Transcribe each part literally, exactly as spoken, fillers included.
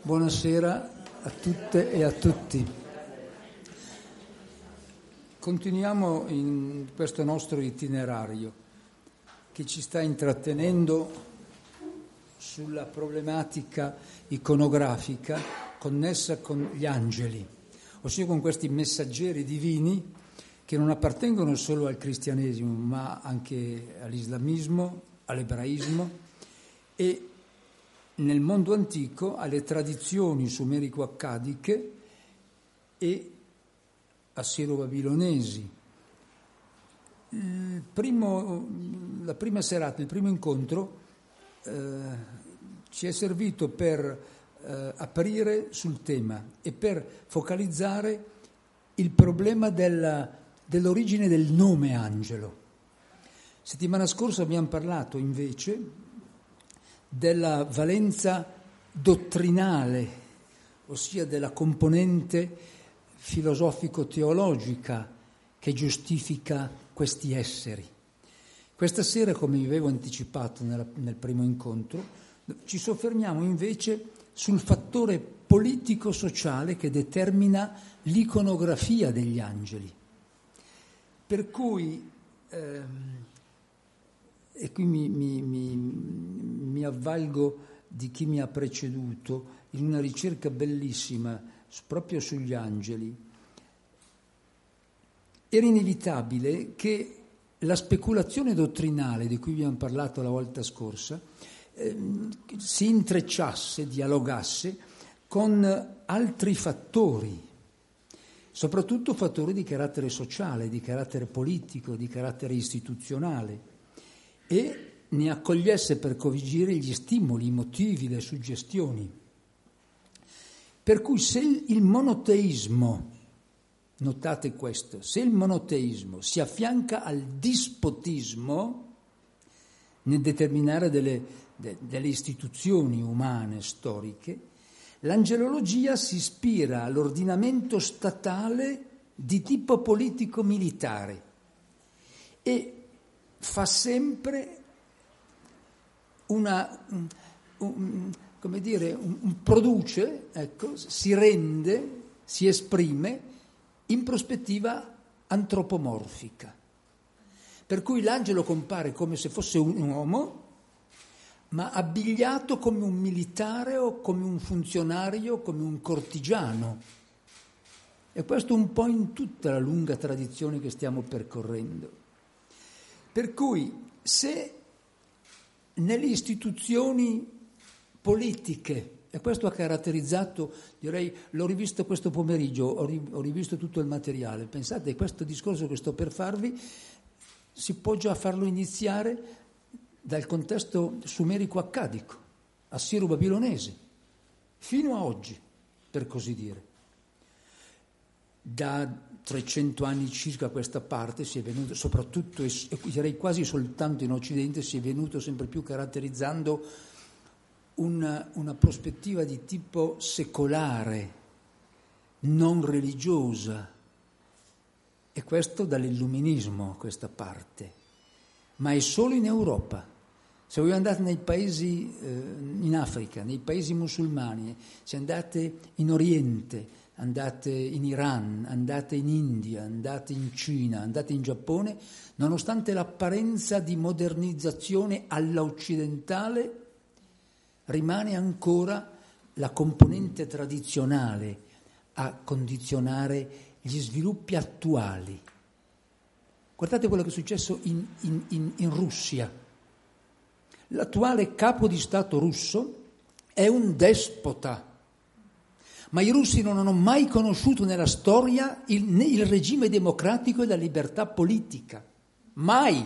Buonasera a tutte e a tutti. Continuiamo in questo nostro itinerario che ci sta intrattenendo sulla problematica iconografica connessa con gli angeli, ossia con questi messaggeri divini che non appartengono solo al cristianesimo ma anche all'islamismo, all'ebraismo e nel mondo antico alle tradizioni sumerico-accadiche e assiro-babilonesi. Il primo, la prima serata, il primo incontro eh, ci è servito per eh, aprire sul tema e per focalizzare il problema della, dell'origine del nome angelo. Settimana scorsa abbiamo parlato invece della valenza dottrinale, ossia della componente filosofico-teologica che giustifica questi esseri. Questa sera, come vi avevo anticipato nella, nel primo incontro, ci soffermiamo invece sul fattore politico-sociale che determina l'iconografia degli angeli. Per cui, ehm, e qui mi, mi, mi, mi avvalgo di chi mi ha preceduto in una ricerca bellissima proprio sugli angeli, era inevitabile che la speculazione dottrinale di cui abbiamo parlato la volta scorsa eh, si intrecciasse, dialogasse con altri fattori, soprattutto fattori di carattere sociale, di carattere politico, di carattere istituzionale, e ne accogliesse per correggere gli stimoli, i motivi, le suggestioni. Per cui se il monoteismo, notate questo, se il monoteismo si affianca al dispotismo nel determinare delle, de, delle istituzioni umane, storiche, l'angelologia si ispira all'ordinamento statale di tipo politico-militare e fa sempre una, un, un, come dire, un, un produce, ecco, si rende, si esprime in prospettiva antropomorfica. Per cui l'angelo compare come se fosse un uomo, ma abbigliato come un militare o come un funzionario, come un cortigiano. E questo un po' in tutta la lunga tradizione che stiamo percorrendo. Per cui se nelle istituzioni politiche, e questo ha caratterizzato, direi, l'ho rivisto questo pomeriggio, ho rivisto tutto il materiale, pensate, questo discorso che sto per farvi si può già farlo iniziare dal contesto sumerico-accadico, assiro-babilonese, fino a oggi, per così dire. Da trecento anni circa a questa parte si è venuto, soprattutto, e direi quasi soltanto in Occidente, si è venuto sempre più caratterizzando una, una prospettiva di tipo secolare, non religiosa, e questo dall'illuminismo, questa parte, ma è solo in Europa. Se voi andate nei paesi, eh, in Africa, nei paesi musulmani, se andate in Oriente, andate in Iran, andate in India, andate in Cina, andate in Giappone, nonostante l'apparenza di modernizzazione alla occidentale, rimane ancora la componente tradizionale a condizionare gli sviluppi attuali. Guardate quello che è successo in, in, in, in Russia. L'attuale capo di Stato russo è un despota. Ma i russi non hanno mai conosciuto nella storia il, il regime democratico e la libertà politica. Mai.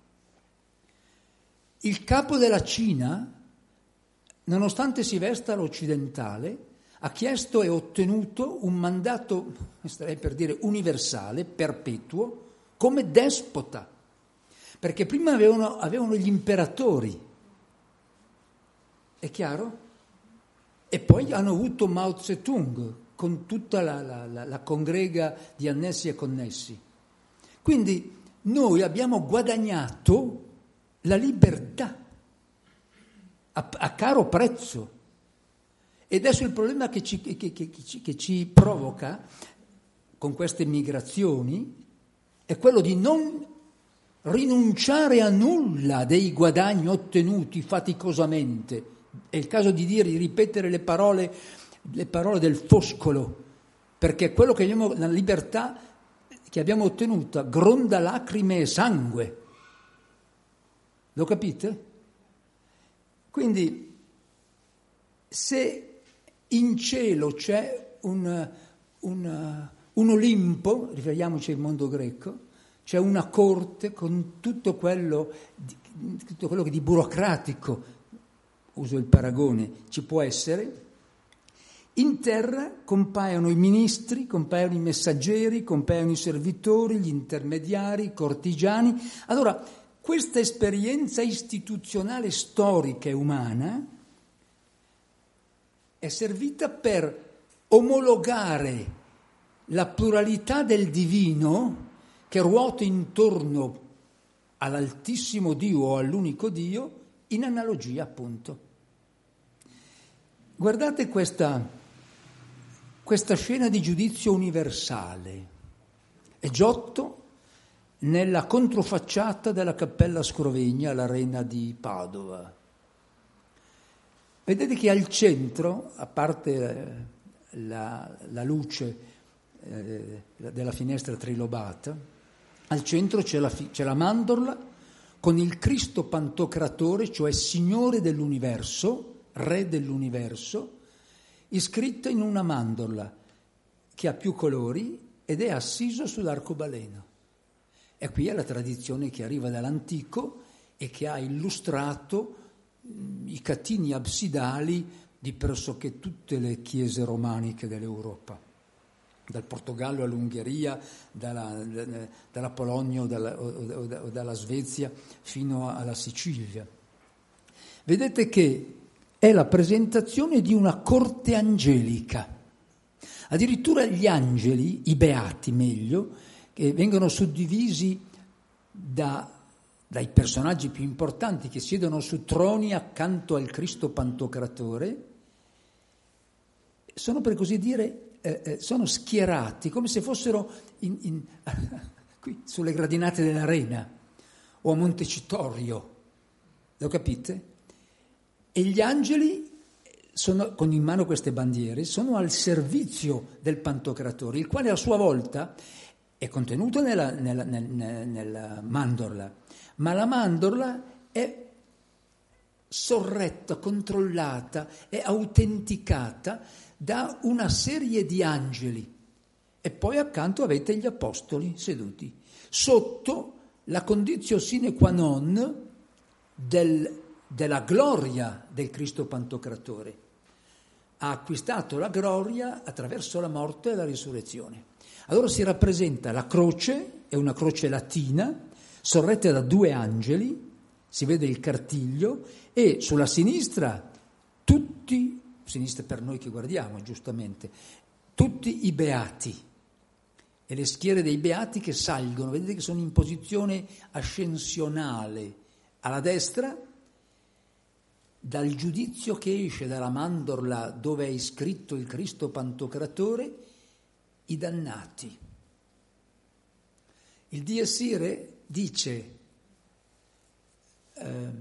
Il capo della Cina, nonostante si vesta all'occidentale, ha chiesto e ottenuto un mandato, starei per dire, universale, perpetuo, come despota. Perché prima avevano, avevano gli imperatori. È chiaro? E poi hanno avuto Mao Zedong con tutta la, la, la, la congrega di annessi e connessi. Quindi noi abbiamo guadagnato la libertà a, a caro prezzo E adesso il problema che ci, che, che, che, che ci provoca con queste migrazioni è quello di non rinunciare a nulla dei guadagni ottenuti faticosamente. È il caso di dire, di ripetere le parole, le parole del Foscolo, perché quello che abbiamo, la libertà che abbiamo ottenuto gronda lacrime e sangue. Lo capite? Quindi, se in cielo c'è un, un, un Olimpo, riferiamoci al mondo greco, c'è una corte con tutto quello, tutto quello che di burocratico, uso il paragone, ci può essere. In terra compaiono i ministri, compaiono i messaggeri, compaiono i servitori, gli intermediari, i cortigiani. Allora, questa esperienza istituzionale, storica e umana è servita per omologare la pluralità del divino che ruota intorno all'altissimo Dio o all'unico Dio, in analogia appunto. Guardate questa, questa scena di giudizio universale. È Giotto nella controfacciata della Cappella Scrovegna all'Arena di Padova. Vedete che al centro, a parte la, la luce eh, della finestra trilobata, al centro c'è la, c'è la mandorla con il Cristo Pantocratore, cioè Signore dell'universo, Re dell'universo, iscritta in una mandorla che ha più colori ed è assiso sull'arcobaleno. E qui è la tradizione che arriva dall'antico e che ha illustrato mh, i catini absidali di pressoché tutte le chiese romaniche dell'Europa, dal Portogallo all'Ungheria, dalla, dalla Polonia o dalla, o, o dalla Svezia fino alla Sicilia. Vedete che è la presentazione di una corte angelica. Addirittura gli angeli, i beati meglio, che vengono suddivisi da, dai personaggi più importanti che siedono su troni accanto al Cristo Pantocratore, sono per così dire Eh, eh, sono schierati come se fossero in, in, qui sulle gradinate dell'Arena o a Montecitorio, lo capite? E gli angeli sono, con in mano queste bandiere, sono al servizio del Pantocratore, il quale a sua volta è contenuto nella, nella, nella, nella mandorla, ma la mandorla è sorretta, controllata, è autenticata da una serie di angeli, e poi accanto avete gli apostoli seduti, sotto la conditio sine qua non del, della gloria del Cristo Pantocratore. Ha acquistato la gloria attraverso la morte e la risurrezione. Allora si rappresenta la croce, è una croce latina, sorretta da due angeli, si vede il cartiglio, e sulla sinistra tutti, sinistra per noi che guardiamo, giustamente, tutti i beati e le schiere dei beati che salgono, vedete che sono in posizione ascensionale. Alla destra, dal giudizio che esce dalla mandorla dove è iscritto il Cristo Pantocratore, i dannati. Il Dies Irae dice eh,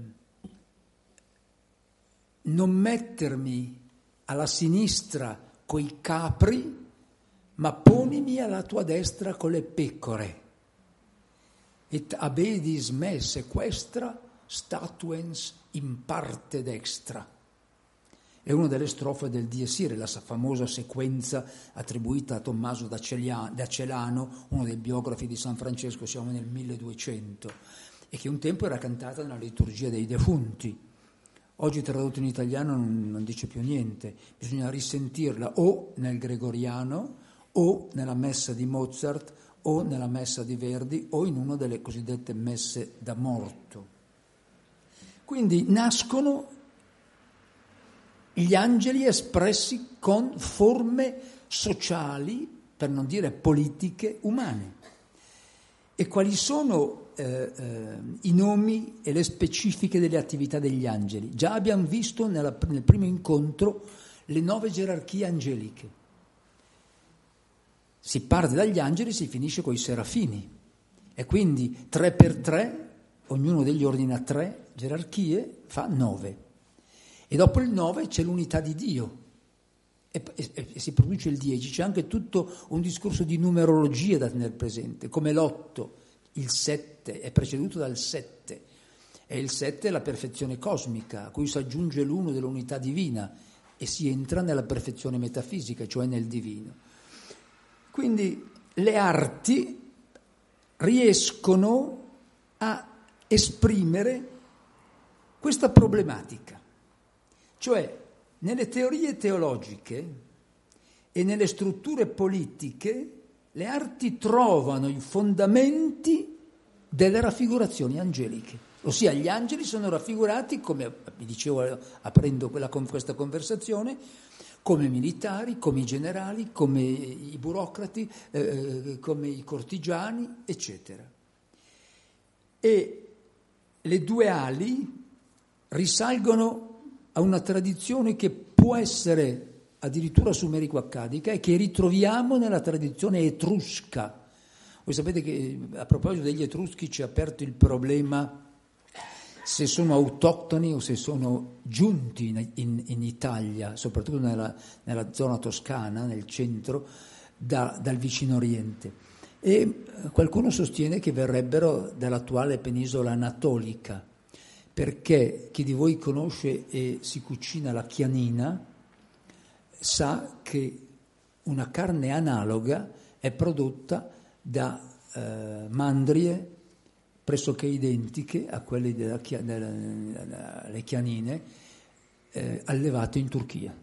non mettermi alla sinistra coi capri, ma ponimi alla tua destra con le pecore. Et abedis me sequestra statuens in parte dextra. È una delle strofe del Dies Irae, la famosa sequenza attribuita a Tommaso da Celano, uno dei biografi di San Francesco, siamo nel milleduecento, e che un tempo era cantata nella liturgia dei defunti. Oggi tradotto in italiano non, non dice più niente, bisogna risentirla o nel gregoriano o nella messa di Mozart o nella messa di Verdi o in una delle cosiddette messe da morto. Quindi nascono gli angeli espressi con forme sociali, per non dire politiche, umane. E quali sono eh, eh, i nomi e le specifiche delle attività degli angeli? Già abbiamo visto nella, nel primo incontro le nove gerarchie angeliche. Si parte dagli angeli e si finisce con i serafini. E quindi tre per tre, ognuno degli ordini a tre gerarchie, fa nove. E dopo il nove c'è l'unità di Dio. E, e, e si produce il dieci. C'è anche tutto un discorso di numerologia da tenere presente, come l'otto, il sette, è preceduto dal sette. E il sette è la perfezione cosmica, a cui si aggiunge l'uno dell'unità divina e si entra nella perfezione metafisica, cioè nel divino. Quindi le arti riescono a esprimere questa problematica, cioè nelle teorie teologiche e nelle strutture politiche le arti trovano i fondamenti delle raffigurazioni angeliche, ossia gli angeli sono raffigurati, come vi dicevo aprendo quella, questa conversazione, come militari, come i generali, come i burocrati, eh, come i cortigiani, eccetera. E le due ali risalgono a una tradizione che può essere addirittura sumerico-accadica e che ritroviamo nella tradizione etrusca. Voi sapete che a proposito degli etruschi ci ha aperto il problema se sono autoctoni o se sono giunti in, in, in Italia, soprattutto nella, nella zona toscana, nel centro, da, dal vicino Oriente. E qualcuno sostiene che verrebbero dall'attuale penisola anatolica, perché chi di voi conosce e si cucina la chianina sa che una carne analoga è prodotta da eh, mandrie pressoché identiche a quelle della, della, della, le chianine eh, allevate in Turchia.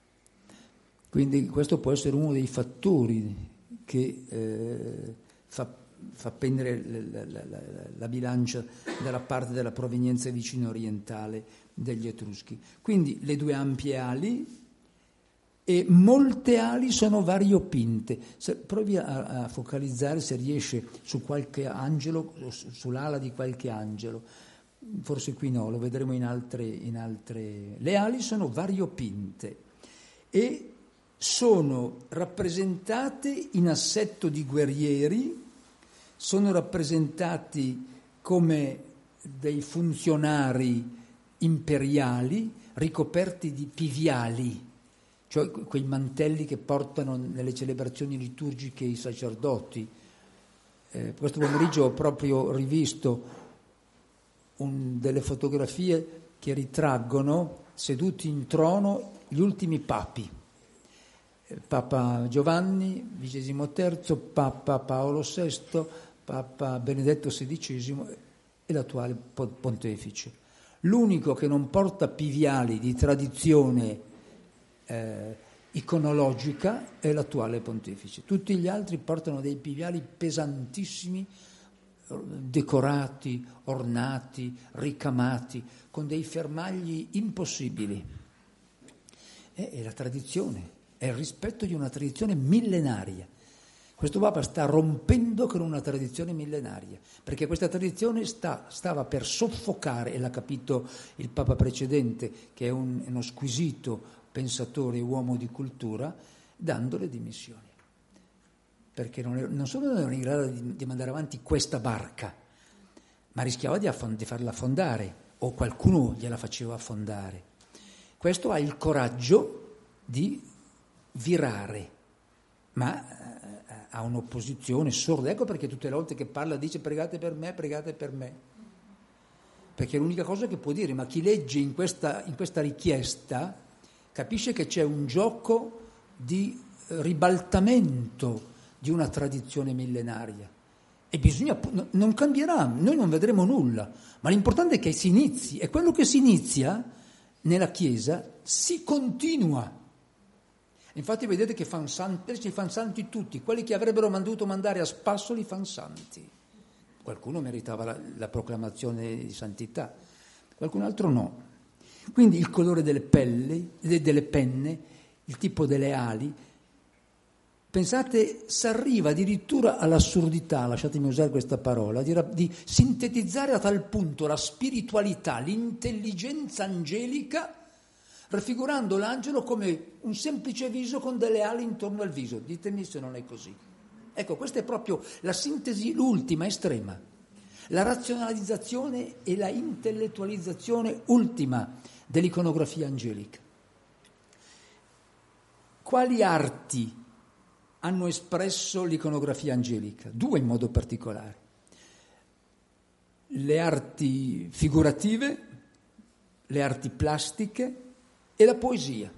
Quindi questo può essere uno dei fattori che eh, fa, fa pendere la, la, la, la bilancia dalla parte della provenienza vicino orientale degli Etruschi. Quindi le due ampie ali e molte ali sono variopinte. Se, provi a, a focalizzare, se riesce, su qualche angelo, su, sull'ala di qualche angelo. Forse qui no, lo vedremo in altre, in altre. Le ali sono variopinte e sono rappresentate in assetto di guerrieri, sono rappresentati come dei funzionari imperiali ricoperti di piviali, cioè quei mantelli che portano nelle celebrazioni liturgiche i sacerdoti. Eh, questo pomeriggio ho proprio rivisto un, delle fotografie che ritraggono seduti in trono gli ultimi papi. Eh, Papa Giovanni ventisimo terzo, Papa Paolo sesto, Papa Benedetto sedicesimo e l'attuale pontefice. L'unico che non porta piviali di tradizione Eh, iconologica è l'attuale pontefice. Tutti gli altri portano dei piviali pesantissimi, decorati, ornati, ricamati, con dei fermagli impossibili. È, è la tradizione, è il rispetto di una tradizione millenaria. Questo Papa sta rompendo con una tradizione millenaria, perché questa tradizione sta, stava per soffocare, e l'ha capito il Papa precedente, che è un, uno squisito pensatore e uomo di cultura, dando le dimissioni. Perché non, è, non solo non era in grado di, di mandare avanti questa barca, ma rischiava di, affond- di farla affondare, o qualcuno gliela faceva affondare. Questo ha il coraggio di virare, ma eh, ha un'opposizione sorda. Ecco perché tutte le volte che parla dice pregate per me, pregate per me. Perché è l'unica cosa che può dire, ma chi legge in questa, in questa richiesta capisce che c'è un gioco di ribaltamento di una tradizione millenaria e bisogna, non cambierà, noi non vedremo nulla, ma l'importante è che si inizi, e quello che si inizia nella Chiesa si continua. Infatti vedete che fan santi, ci fanno santi tutti, quelli che avrebbero dovuto mandare a spasso li fanno santi. Qualcuno meritava la, la proclamazione di santità, qualcun altro no. Quindi il colore delle pelli, delle penne, il tipo delle ali, pensate, si arriva addirittura all'assurdità, lasciatemi usare questa parola, di, di sintetizzare a tal punto la spiritualità, l'intelligenza angelica, raffigurando l'angelo come un semplice viso con delle ali intorno al viso. Ditemi se non è così. Ecco, questa è proprio la sintesi, l'ultima, estrema. La razionalizzazione e la intellettualizzazione ultima dell'iconografia angelica. Quali arti hanno espresso l'iconografia angelica? Due in modo particolare. Le arti figurative, le arti plastiche e la poesia.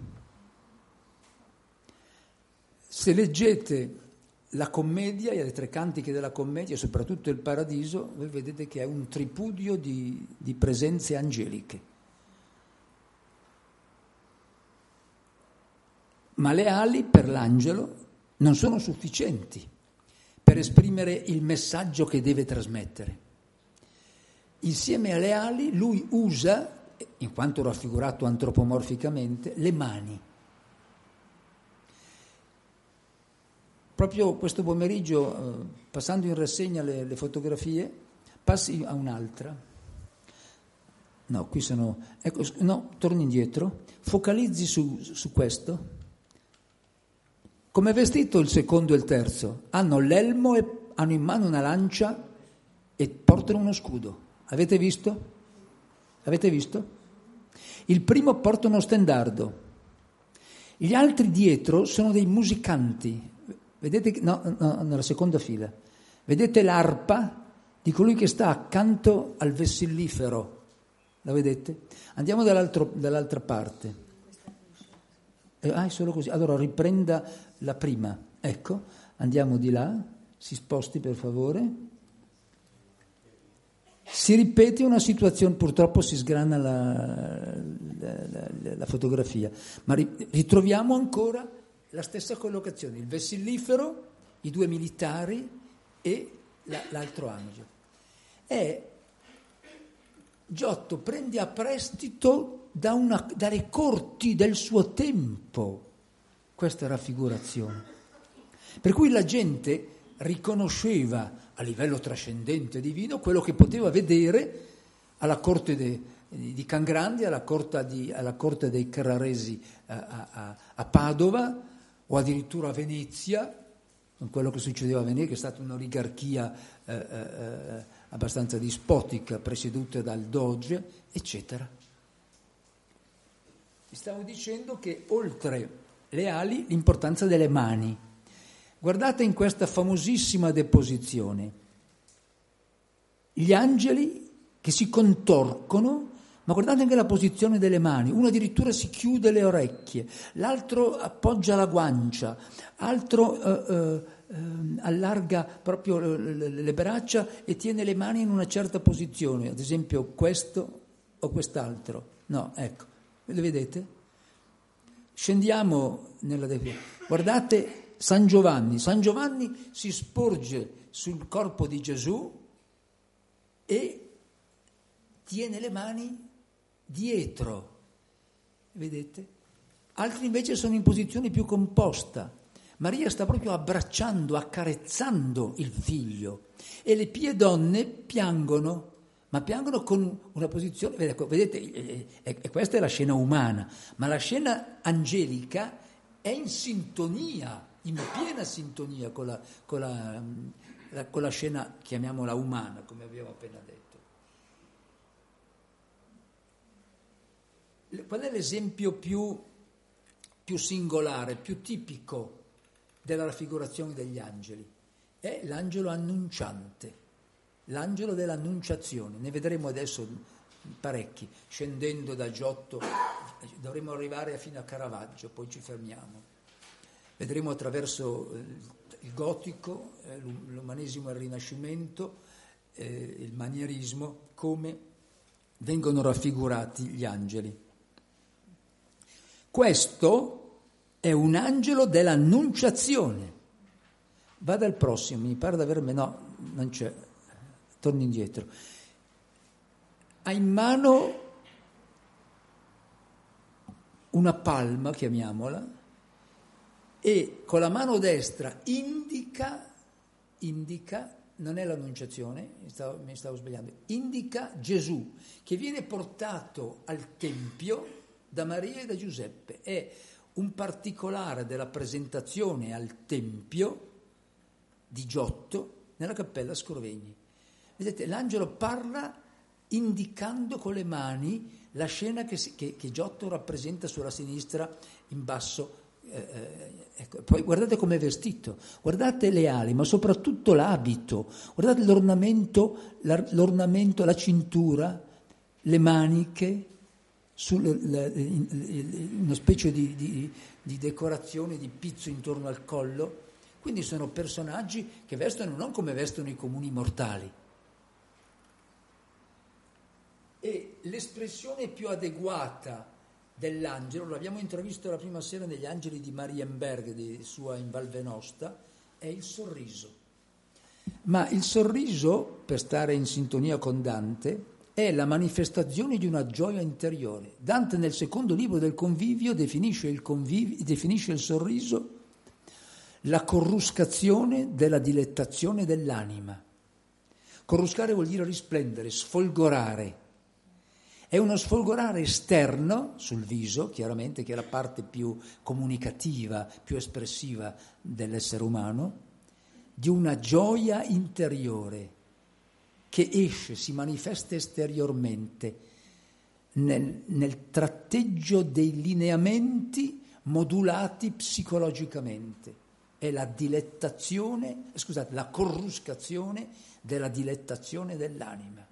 Se leggete la commedia e le tre cantiche della commedia, soprattutto il Paradiso, voi vedete che è un tripudio di, di presenze angeliche. Ma le ali per l'angelo non sono sufficienti per esprimere il messaggio che deve trasmettere. Insieme alle ali lui usa, in quanto raffigurato antropomorficamente, le mani. Proprio questo pomeriggio, eh, passando in rassegna le, le fotografie, passi a un'altra. No, qui sono... Ecco, no, torni indietro. Focalizzi su, su questo. Come vestito il secondo e il terzo? Hanno l'elmo e hanno in mano una lancia e portano uno scudo. Avete visto? Avete visto? Il primo porta uno stendardo. Gli altri dietro sono dei musicanti. Vedete, no, no, nella seconda fila, vedete l'arpa di colui che sta accanto al vessillifero, la vedete? Andiamo dall'altra parte. Eh, ah, è solo così. Allora riprenda la prima, ecco, andiamo di là, si sposti per favore. Si ripete una situazione, purtroppo si sgrana la, la, la, la fotografia, ma ritroviamo ancora la stessa collocazione, il vessillifero, i due militari e la, l'altro angelo. E Giotto prende a prestito da una, dalle corti del suo tempo questa raffigurazione. Per cui la gente riconosceva a livello trascendente divino quello che poteva vedere alla corte de, di Cangrande, alla corte, di, alla corte dei Carraresi a, a, a Padova, o addirittura a Venezia, con quello che succedeva a Venezia, che è stata un'oligarchia eh, eh, abbastanza dispotica, presieduta dal Doge, eccetera. Vi stavo dicendo che oltre le ali l'importanza delle mani. Guardate in questa famosissima deposizione, gli angeli che si contorcono, ma guardate anche la posizione delle mani, uno addirittura si chiude le orecchie, l'altro appoggia la guancia, altro eh, eh, allarga proprio le, le braccia e tiene le mani in una certa posizione, ad esempio questo o quest'altro. No, ecco, le vedete? Scendiamo nella definizione. Guardate San Giovanni, San Giovanni si sporge sul corpo di Gesù e tiene le mani dietro, vedete? Altri invece sono in posizione più composta. Maria sta proprio abbracciando, accarezzando il figlio e le pie donne piangono, ma piangono con una posizione, vedete, e questa è la scena umana, ma la scena angelica è in sintonia, in piena sintonia con la, con la, la, con la scena, chiamiamola umana, come abbiamo appena detto. Qual è l'esempio più, più singolare, più tipico della raffigurazione degli angeli? È l'angelo annunciante, l'angelo dell'annunciazione. Ne vedremo adesso parecchi, scendendo da Giotto, dovremo arrivare fino a Caravaggio, poi ci fermiamo. Vedremo attraverso il gotico, l'umanesimo e il rinascimento, il manierismo, come vengono raffigurati gli angeli. Questo è un angelo dell'annunciazione. Vada al prossimo, mi pare di avermi... No, non c'è. Torni indietro. Ha in mano una palma, chiamiamola, e con la mano destra indica, indica, non è l'annunciazione, mi stavo, mi stavo sbagliando, indica Gesù, che viene portato al Tempio da Maria e da Giuseppe. È un particolare della presentazione al Tempio di Giotto nella Cappella Scrovegni. Vedete, l'angelo parla indicando con le mani la scena che, si, che, che Giotto rappresenta sulla sinistra in basso. Eh, eh, ecco. Poi guardate com'è vestito, guardate le ali, ma soprattutto l'abito, guardate l'ornamento, la, l'ornamento, la cintura, le maniche, sul, la, una specie di, di, di decorazione di pizzo intorno al collo. Quindi sono personaggi che vestono non come vestono i comuni mortali. E l'espressione più adeguata dell'angelo, l'abbiamo intravisto la prima sera negli Angeli di Marienberg, di sua in Val Venosta, è il sorriso. Ma il sorriso, per stare in sintonia con Dante, è la manifestazione di una gioia interiore. Dante nel secondo libro del Convivio definisce il, convivio, definisce il sorriso la corruscazione della dilettazione dell'anima. Corruscare vuol dire risplendere, sfolgorare. È uno sfolgorare esterno sul viso, chiaramente, che è la parte più comunicativa, più espressiva dell'essere umano, di una gioia interiore che esce, si manifesta esteriormente nel, nel tratteggio dei lineamenti modulati psicologicamente. È la dilettazione, scusate, la corruscazione della dilettazione dell'anima.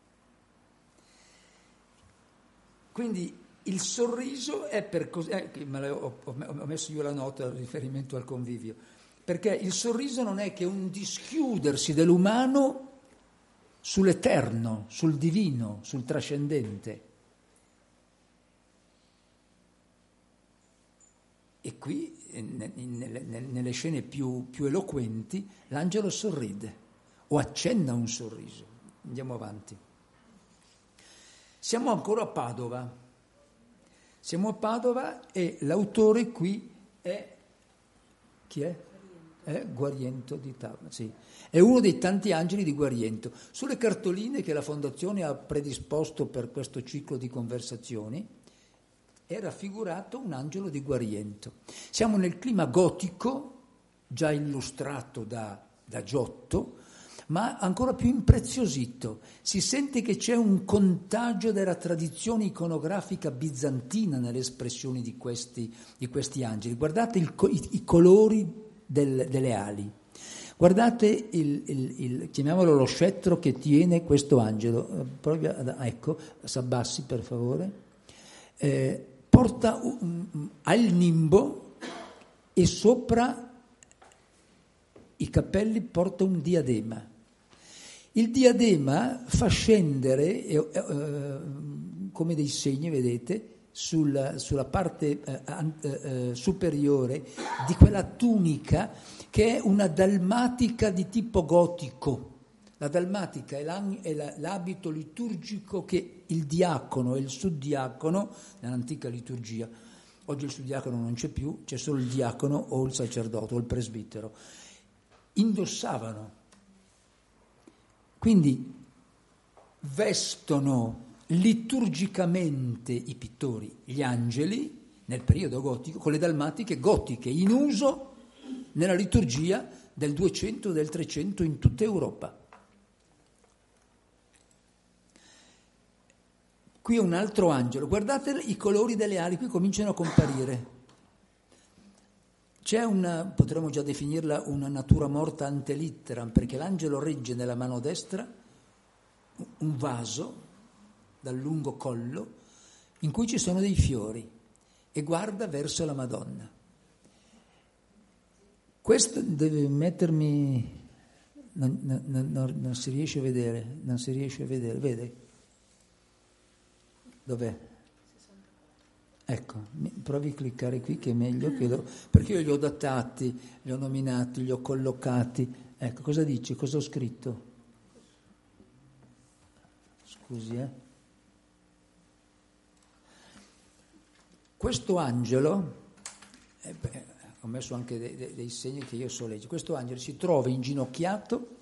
Quindi il sorriso è per così, eh, me ho, ho messo io la nota a riferimento al Convivio, perché il sorriso non è che un dischiudersi dell'umano sull'eterno, sul divino, sul trascendente. E qui, nelle, nelle scene più, più eloquenti, l'angelo sorride o accenna un sorriso. Andiamo avanti. Siamo ancora a Padova. Siamo a Padova e l'autore qui è... Chi è? È Guariento di Tavora, sì. È uno dei tanti angeli di Guariento. Sulle cartoline che la Fondazione ha predisposto per questo ciclo di conversazioni è raffigurato un angelo di Guariento. Siamo nel clima gotico, già illustrato da, da Giotto, ma ancora più impreziosito. Si sente che c'è un contagio della tradizione iconografica bizantina nelle espressioni di questi, di questi angeli. Guardate il, i, i colori del, delle ali. Guardate il, il, il, chiamiamolo lo scettro che tiene questo angelo. Proprio, ecco, s'abbassi per favore. Eh, porta un, un, al nimbo e sopra i capelli porta un diadema. Il diadema fa scendere, eh, eh, come dei segni, vedete, sul, sulla parte eh, eh, superiore di quella tunica che è una dalmatica di tipo gotico. La dalmatica è, è la, l'abito liturgico che il diacono e il suddiacono, nell'antica liturgia, oggi il suddiacono non c'è più, c'è solo il diacono o il sacerdote o il presbitero, indossavano. Quindi vestono liturgicamente i pittori, gli angeli, nel periodo gotico, con le dalmatiche gotiche, in uso nella liturgia del duecento e del trecento in tutta Europa. Qui è un altro angelo, guardate i colori delle ali, qui cominciano a comparire. C'è una, potremmo già definirla una natura morta ante litteram, perché l'angelo regge nella mano destra un vaso dal lungo collo in cui ci sono dei fiori e guarda verso la Madonna. Questo deve mettermi, non, non, non, non si riesce a vedere, non si riesce a vedere, vede? Dov'è? Ecco, provi a cliccare qui che è meglio, che lo, perché io li ho datati, li ho nominati, li ho collocati. Ecco, cosa dice? Cosa ho scritto? Scusi, eh. Questo angelo, eh, beh, ho messo anche dei, dei, dei segni che io so leggere, questo angelo si trova inginocchiato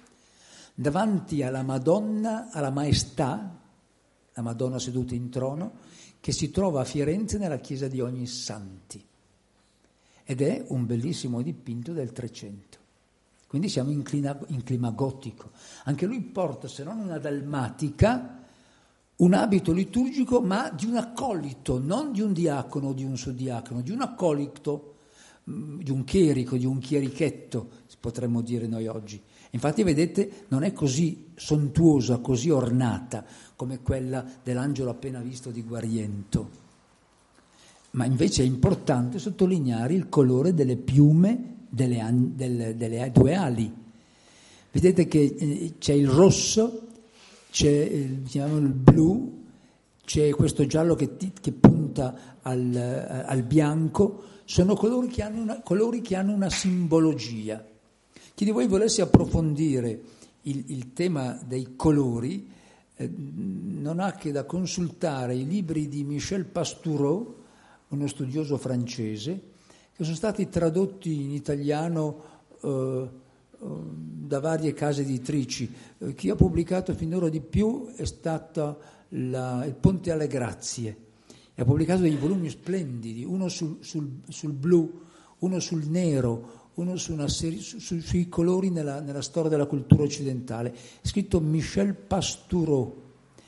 davanti alla Madonna, alla Maestà, la Madonna seduta in trono, che si trova a Firenze nella chiesa di Ognissanti ed è un bellissimo dipinto del Trecento. Quindi siamo in, clima, in clima gotico. Anche lui porta, se non una dalmatica, un abito liturgico, ma di un accolito, non di un diacono o di un suddiacono, di un accolito, di un chierico, di un chierichetto, potremmo dire noi oggi. Infatti, vedete, non è così sontuosa, così ornata come quella dell'angelo appena visto di Guariento, ma invece è importante sottolineare il colore delle piume delle, delle, delle due ali. Vedete che c'è il rosso, c'è il, chiamiamolo il blu, c'è questo giallo che, che punta al, al bianco, sono colori che hanno una, colori che hanno una simbologia. Chi di voi volesse approfondire il, il tema dei colori eh, non ha che da consultare i libri di Michel Pastoureau, uno studioso francese, che sono stati tradotti in italiano eh, da varie case editrici. Eh, chi ha pubblicato finora di più è stato la, il Ponte alle Grazie. E ha pubblicato dei volumi splendidi, uno sul, sul, sul blu, uno sul nero, uno su una serie, su, su, sui colori nella, nella storia della cultura occidentale. È scritto Michel Pastoureau.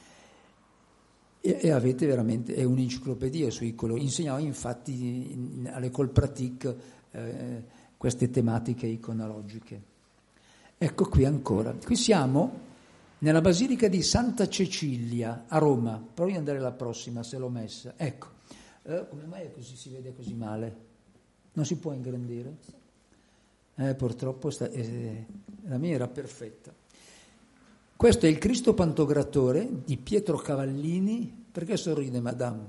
E, e avete veramente, è un'enciclopedia sui colori. Insegnava infatti in, all'École Pratique eh, queste tematiche iconologiche. Ecco qui ancora. Qui siamo nella Basilica di Santa Cecilia a Roma. Provi ad andare alla prossima, se l'ho messa. Ecco, eh, come mai è così, si vede così male? Non si può ingrandire? Eh, purtroppo sta, eh, la mia era perfetta. Questo è il Cristo Pantocratore di Pietro Cavallini. Perché sorride, madame?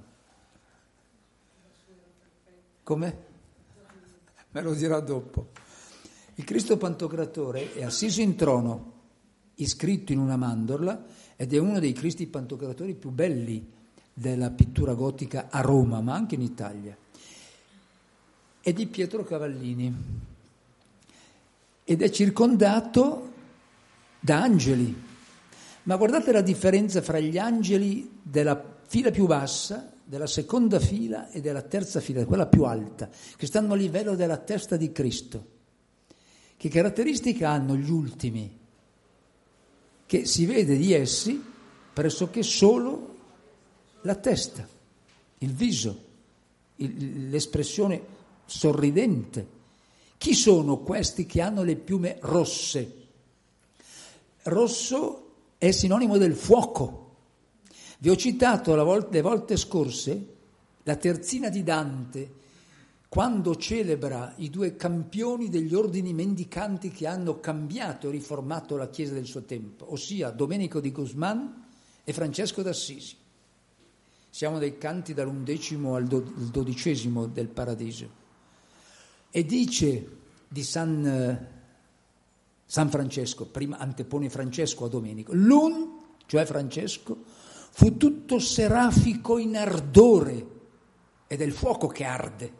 Come? Me lo dirà dopo. Il Cristo Pantocratore è assiso in trono, iscritto in una mandorla, ed è uno dei Cristi Pantocratori più belli della pittura gotica a Roma, ma anche in Italia. È di Pietro Cavallini ed è circondato da angeli. Ma guardate la differenza fra gli angeli della fila più bassa, della seconda fila e della terza fila, quella più alta, che stanno a livello della testa di Cristo. Che caratteristica hanno gli ultimi? Che si vede di essi pressoché solo la testa, il viso, il, l'espressione sorridente. Chi sono questi che hanno le piume rosse? Rosso è sinonimo del fuoco. Vi ho citato la vol- le volte scorse la terzina di Dante, quando celebra i due campioni degli ordini mendicanti che hanno cambiato e riformato la Chiesa del suo tempo, ossia Domenico di Guzman e Francesco d'Assisi. Siamo dai canti dall'undecimo al do- dodicesimo del Paradiso. E dice di San, San Francesco, prima antepone Francesco a Domenico, l'un, cioè Francesco, fu tutto serafico in ardore, ed è il fuoco che arde.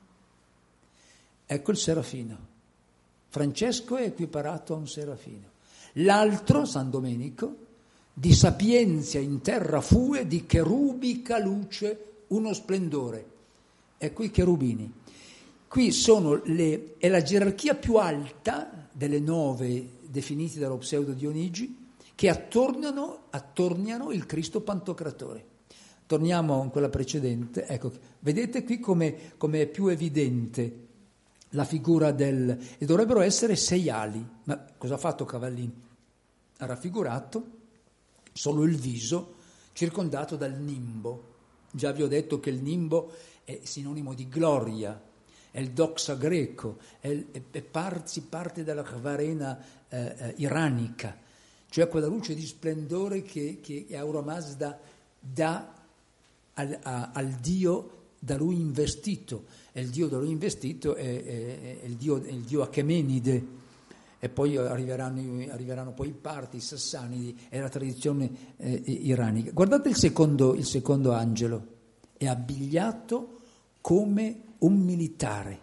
Ecco il serafino. Francesco è equiparato a un serafino. L'altro, San Domenico, di sapienza in terra fue, di cherubica luce uno splendore. Ecco i cherubini. Qui sono le, è la gerarchia più alta delle nove definite dallo pseudo Dionigi, che attorniano, attorniano il Cristo Pantocratore. Torniamo a quella precedente. Ecco, vedete qui come, come è più evidente la figura del... e dovrebbero essere sei ali. Ma cosa ha fatto Cavallini? Ha raffigurato solo il viso circondato dal nimbo. Già vi ho detto che il nimbo è sinonimo di gloria, è il doxa greco, è, è, è par, si parte dalla kvarena eh, eh, iranica, cioè quella luce di splendore che, che Ahura Mazda dà al, a, al Dio da lui investito. E il Dio da lui investito è, è, è, il, dio, è il dio Achemenide, e poi arriveranno, arriveranno poi i Parti, i Sassanidi, è la tradizione eh, iranica. Guardate il secondo, il secondo angelo, è abbigliato come un militare.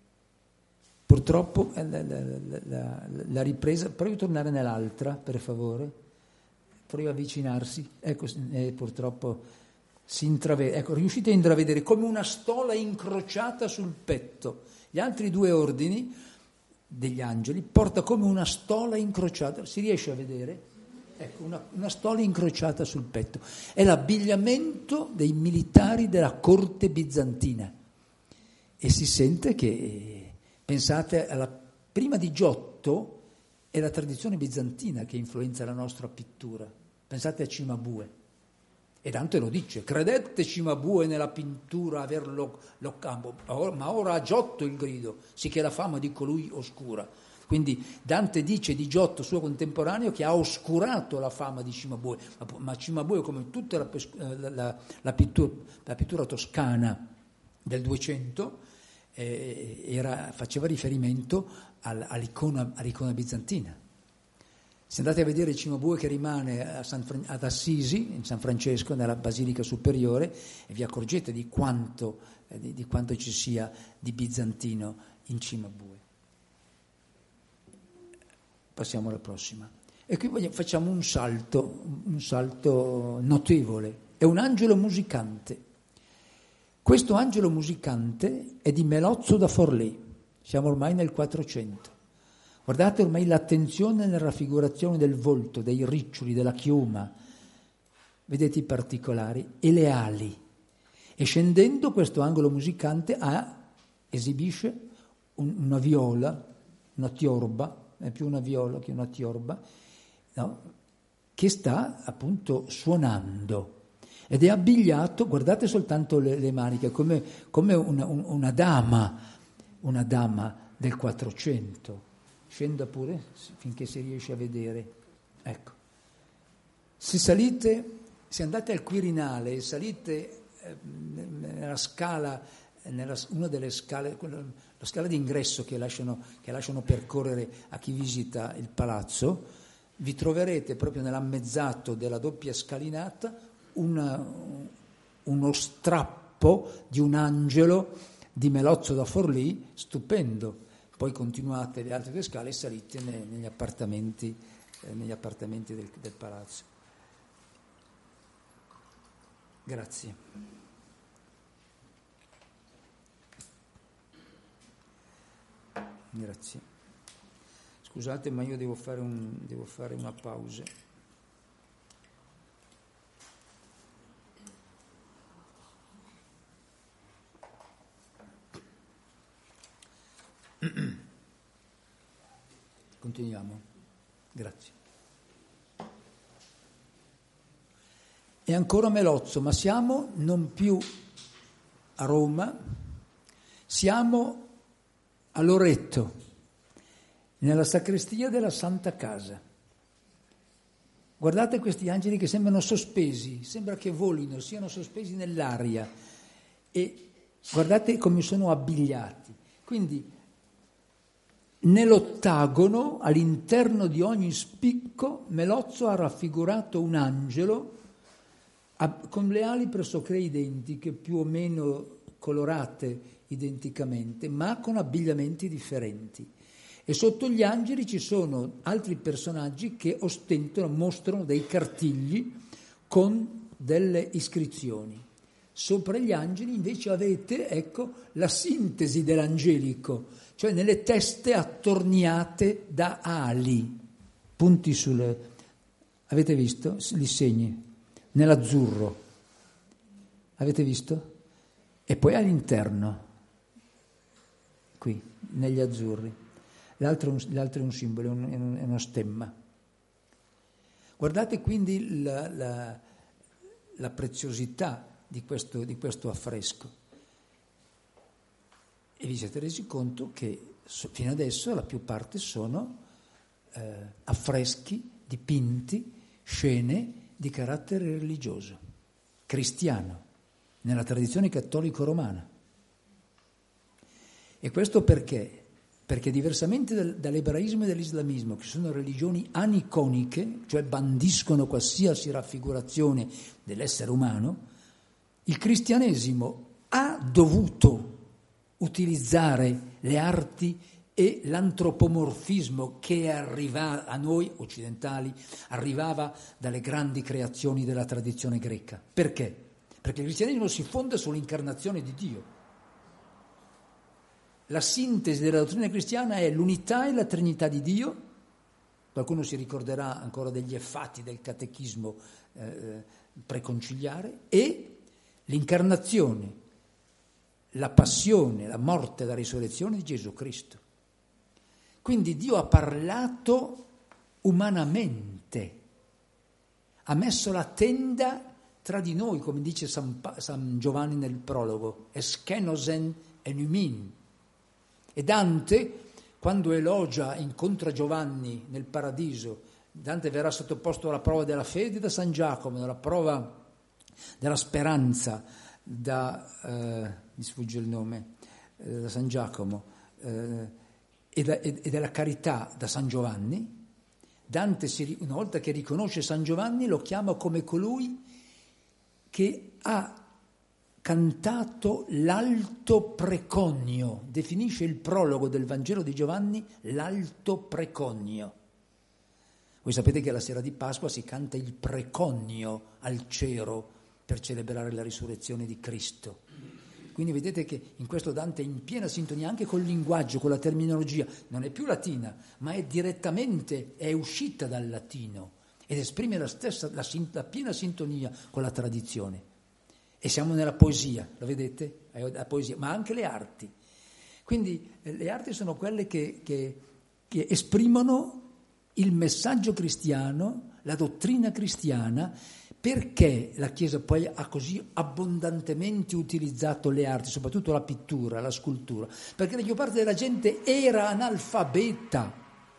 Purtroppo la, la, la, la ripresa, provi a tornare nell'altra, per favore, provi a avvicinarsi, ecco, eh, purtroppo si intravede, ecco, riuscite a intravedere come una stola incrociata sul petto. Gli altri due ordini degli angeli porta come una stola incrociata, si riesce a vedere? Ecco, una, una stola incrociata sul petto. È l'abbigliamento dei militari della corte bizantina. E si sente che, pensate, alla, prima di Giotto è la tradizione bizantina che influenza la nostra pittura. Pensate a Cimabue. E Dante lo dice, credette Cimabue nella pittura averlo l'occampo, ma ora ha Giotto il grido, sicché la fama di colui oscura. Quindi Dante dice di Giotto, suo contemporaneo, che ha oscurato la fama di Cimabue, ma Cimabue, come tutta la, la, la, la, pittura, la pittura toscana del duecento, eh, era, faceva riferimento all'icona, all'icona bizantina. Se andate a vedere Cimabue che rimane a San, ad Assisi, in San Francesco, nella Basilica Superiore, e vi accorgete di quanto, eh, di, di quanto ci sia di bizantino in Cimabue. Passiamo alla prossima. E qui facciamo un salto, un salto notevole. È un angelo musicante. Questo angelo musicante è di Melozzo da Forlì. Siamo ormai nel quattrocento. Guardate ormai l'attenzione nella raffigurazione del volto, dei riccioli, della chioma. Vedete i particolari e le ali. E scendendo questo angelo musicante ha, esibisce un, una viola, una tiorba, è più una viola che una tiorba, no? Che sta appunto suonando. Ed è abbigliato, guardate soltanto le, le maniche, come, come una, un, una dama, una dama del quattrocento. Scenda pure finché si riesce a vedere. Ecco. Se salite, se andate al Quirinale e salite eh, nella scala, nella, una delle scale, la scala d'ingresso che lasciano, che lasciano percorrere a chi visita il palazzo, vi troverete proprio nell'ammezzato della doppia scalinata una, uno strappo di un angelo di Melozzo da Forlì, stupendo. Poi continuate le altre due scale e salite ne, negli appartamenti, eh, negli appartamenti del, del palazzo. Grazie. Grazie. Scusate, ma io devo fare, un, devo fare una pausa. Continuiamo. Grazie. E ancora Melozzo, ma siamo non più a Roma, siamo a Loreto, nella sacrestia della Santa Casa. Guardate questi angeli che sembrano sospesi, sembra che volino, siano sospesi nell'aria, e guardate come sono abbigliati. Quindi nell'ottagono, all'interno di ogni spicco, Melozzo ha raffigurato un angelo con le ali pressoché identiche, più o meno colorate identicamente, ma con abbigliamenti differenti. E sotto gli angeli ci sono altri personaggi che ostentano, mostrano dei cartigli con delle iscrizioni. Sopra gli angeli invece avete, ecco, la sintesi dell'angelico, cioè nelle teste attorniate da ali, punti sulle... Avete visto? Li segni, nell'azzurro. Avete visto? E poi all'interno, qui, negli azzurri. L'altro, l'altro è un simbolo, è, un, è uno stemma. Guardate quindi la, la, la preziosità di questo, di questo affresco. E vi siete resi conto che fino adesso la più parte sono eh, affreschi, dipinti, scene di carattere religioso, cristiano, nella tradizione cattolico-romana. E questo perché? Perché diversamente dal, dall'ebraismo e dall'islamismo, che sono religioni aniconiche, cioè bandiscono qualsiasi raffigurazione dell'essere umano, il cristianesimo ha dovuto utilizzare le arti e l'antropomorfismo che arriva a noi occidentali, arrivava dalle grandi creazioni della tradizione greca. Perché? perché il cristianesimo si fonda sull'incarnazione di Dio. La sintesi della dottrina cristiana è l'unità e la Trinità di Dio. Qualcuno si ricorderà ancora degli effatti del catechismo eh, preconciliare, e l'incarnazione, la passione, la morte e la risurrezione di Gesù Cristo. Quindi Dio ha parlato umanamente, ha messo la tenda tra di noi, come dice San, pa- San Giovanni nel prologo, eschenosen enumin. E Dante, quando elogia, incontra Giovanni nel paradiso, Dante verrà sottoposto alla prova della fede da San Giacomo, alla prova della speranza da, eh, mi sfugge il nome, eh, da San Giacomo, eh, e, da, e, e della carità da San Giovanni. Dante, si, una volta che riconosce San Giovanni, lo chiama come colui che ha cantato l'alto preconio, definisce il prologo del Vangelo di Giovanni l'alto preconio. Voi sapete che la sera di Pasqua si canta il preconio al cero per celebrare la risurrezione di Cristo. Quindi vedete che in questo Dante è in piena sintonia anche col linguaggio, con la terminologia. Non è più latina, ma è direttamente, è uscita dal latino ed esprime la stessa, la, la piena sintonia con la tradizione. E siamo nella poesia, lo vedete? La poesia, ma anche le arti. Quindi eh, le arti sono quelle che, che, che esprimono il messaggio cristiano, la dottrina cristiana. Perché la Chiesa poi ha così abbondantemente utilizzato le arti, soprattutto la pittura, la scultura? Perché la maggior parte della gente era analfabeta,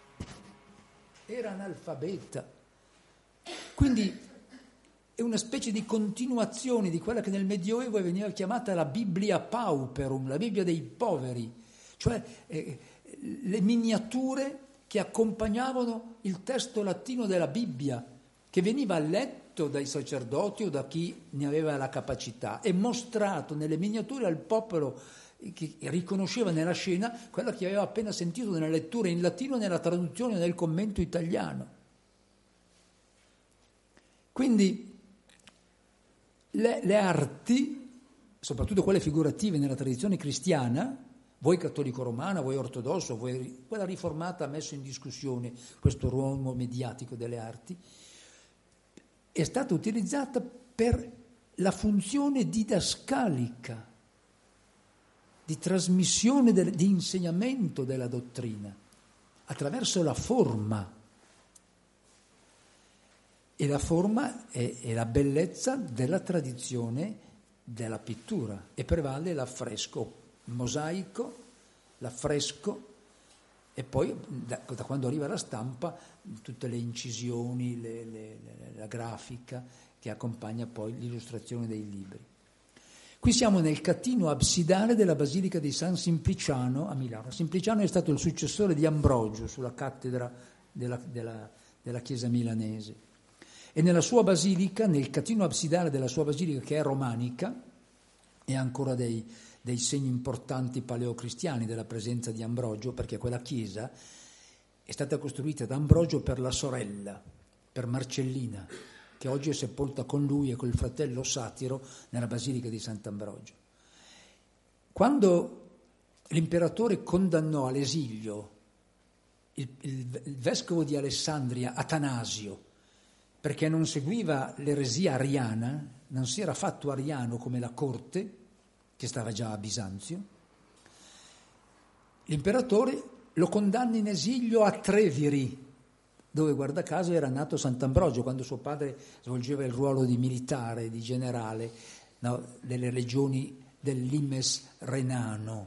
era analfabeta. Quindi è una specie di continuazione di quella che nel Medioevo veniva chiamata la Biblia Pauperum, la Bibbia dei poveri, cioè eh, le miniature che accompagnavano il testo latino della Bibbia, che veniva letto dai sacerdoti o da chi ne aveva la capacità e mostrato nelle miniature al popolo che riconosceva nella scena quella che aveva appena sentito nella lettura in latino, nella traduzione, nel commento italiano. Quindi le, le arti, soprattutto quelle figurative nella tradizione cristiana, voi cattolico romana, voi ortodosso, voi, quella riformata ha messo in discussione questo ruolo mediatico delle arti, è stata utilizzata per la funzione didascalica, di trasmissione, del, di insegnamento della dottrina, attraverso la forma. E la forma è, è la bellezza della tradizione della pittura, e prevale l'affresco, il mosaico, l'affresco, e poi da, da quando arriva la stampa tutte le incisioni, le, le, le, la grafica che accompagna poi l'illustrazione dei libri. Qui siamo nel catino absidale della Basilica di San Simpliciano a Milano. Simpliciano è stato il successore di Ambrogio sulla cattedra della, della, della Chiesa milanese, e nella sua basilica, nel catino absidale della sua basilica, che è romanica, e ha ancora dei dei segni importanti paleocristiani della presenza di Ambrogio, perché quella chiesa è stata costruita da Ambrogio per la sorella, per Marcellina, che oggi è sepolta con lui e col fratello Satiro nella Basilica di Sant'Ambrogio. Quando l'imperatore condannò all'esilio il, il, il vescovo di Alessandria, Atanasio, perché non seguiva l'eresia ariana, non si era fatto ariano come la corte, che stava già a Bisanzio, l'imperatore lo condanna in esilio a Treviri, dove guarda caso era nato Sant'Ambrogio, quando suo padre svolgeva il ruolo di militare, di generale, no, delle legioni del limes renano.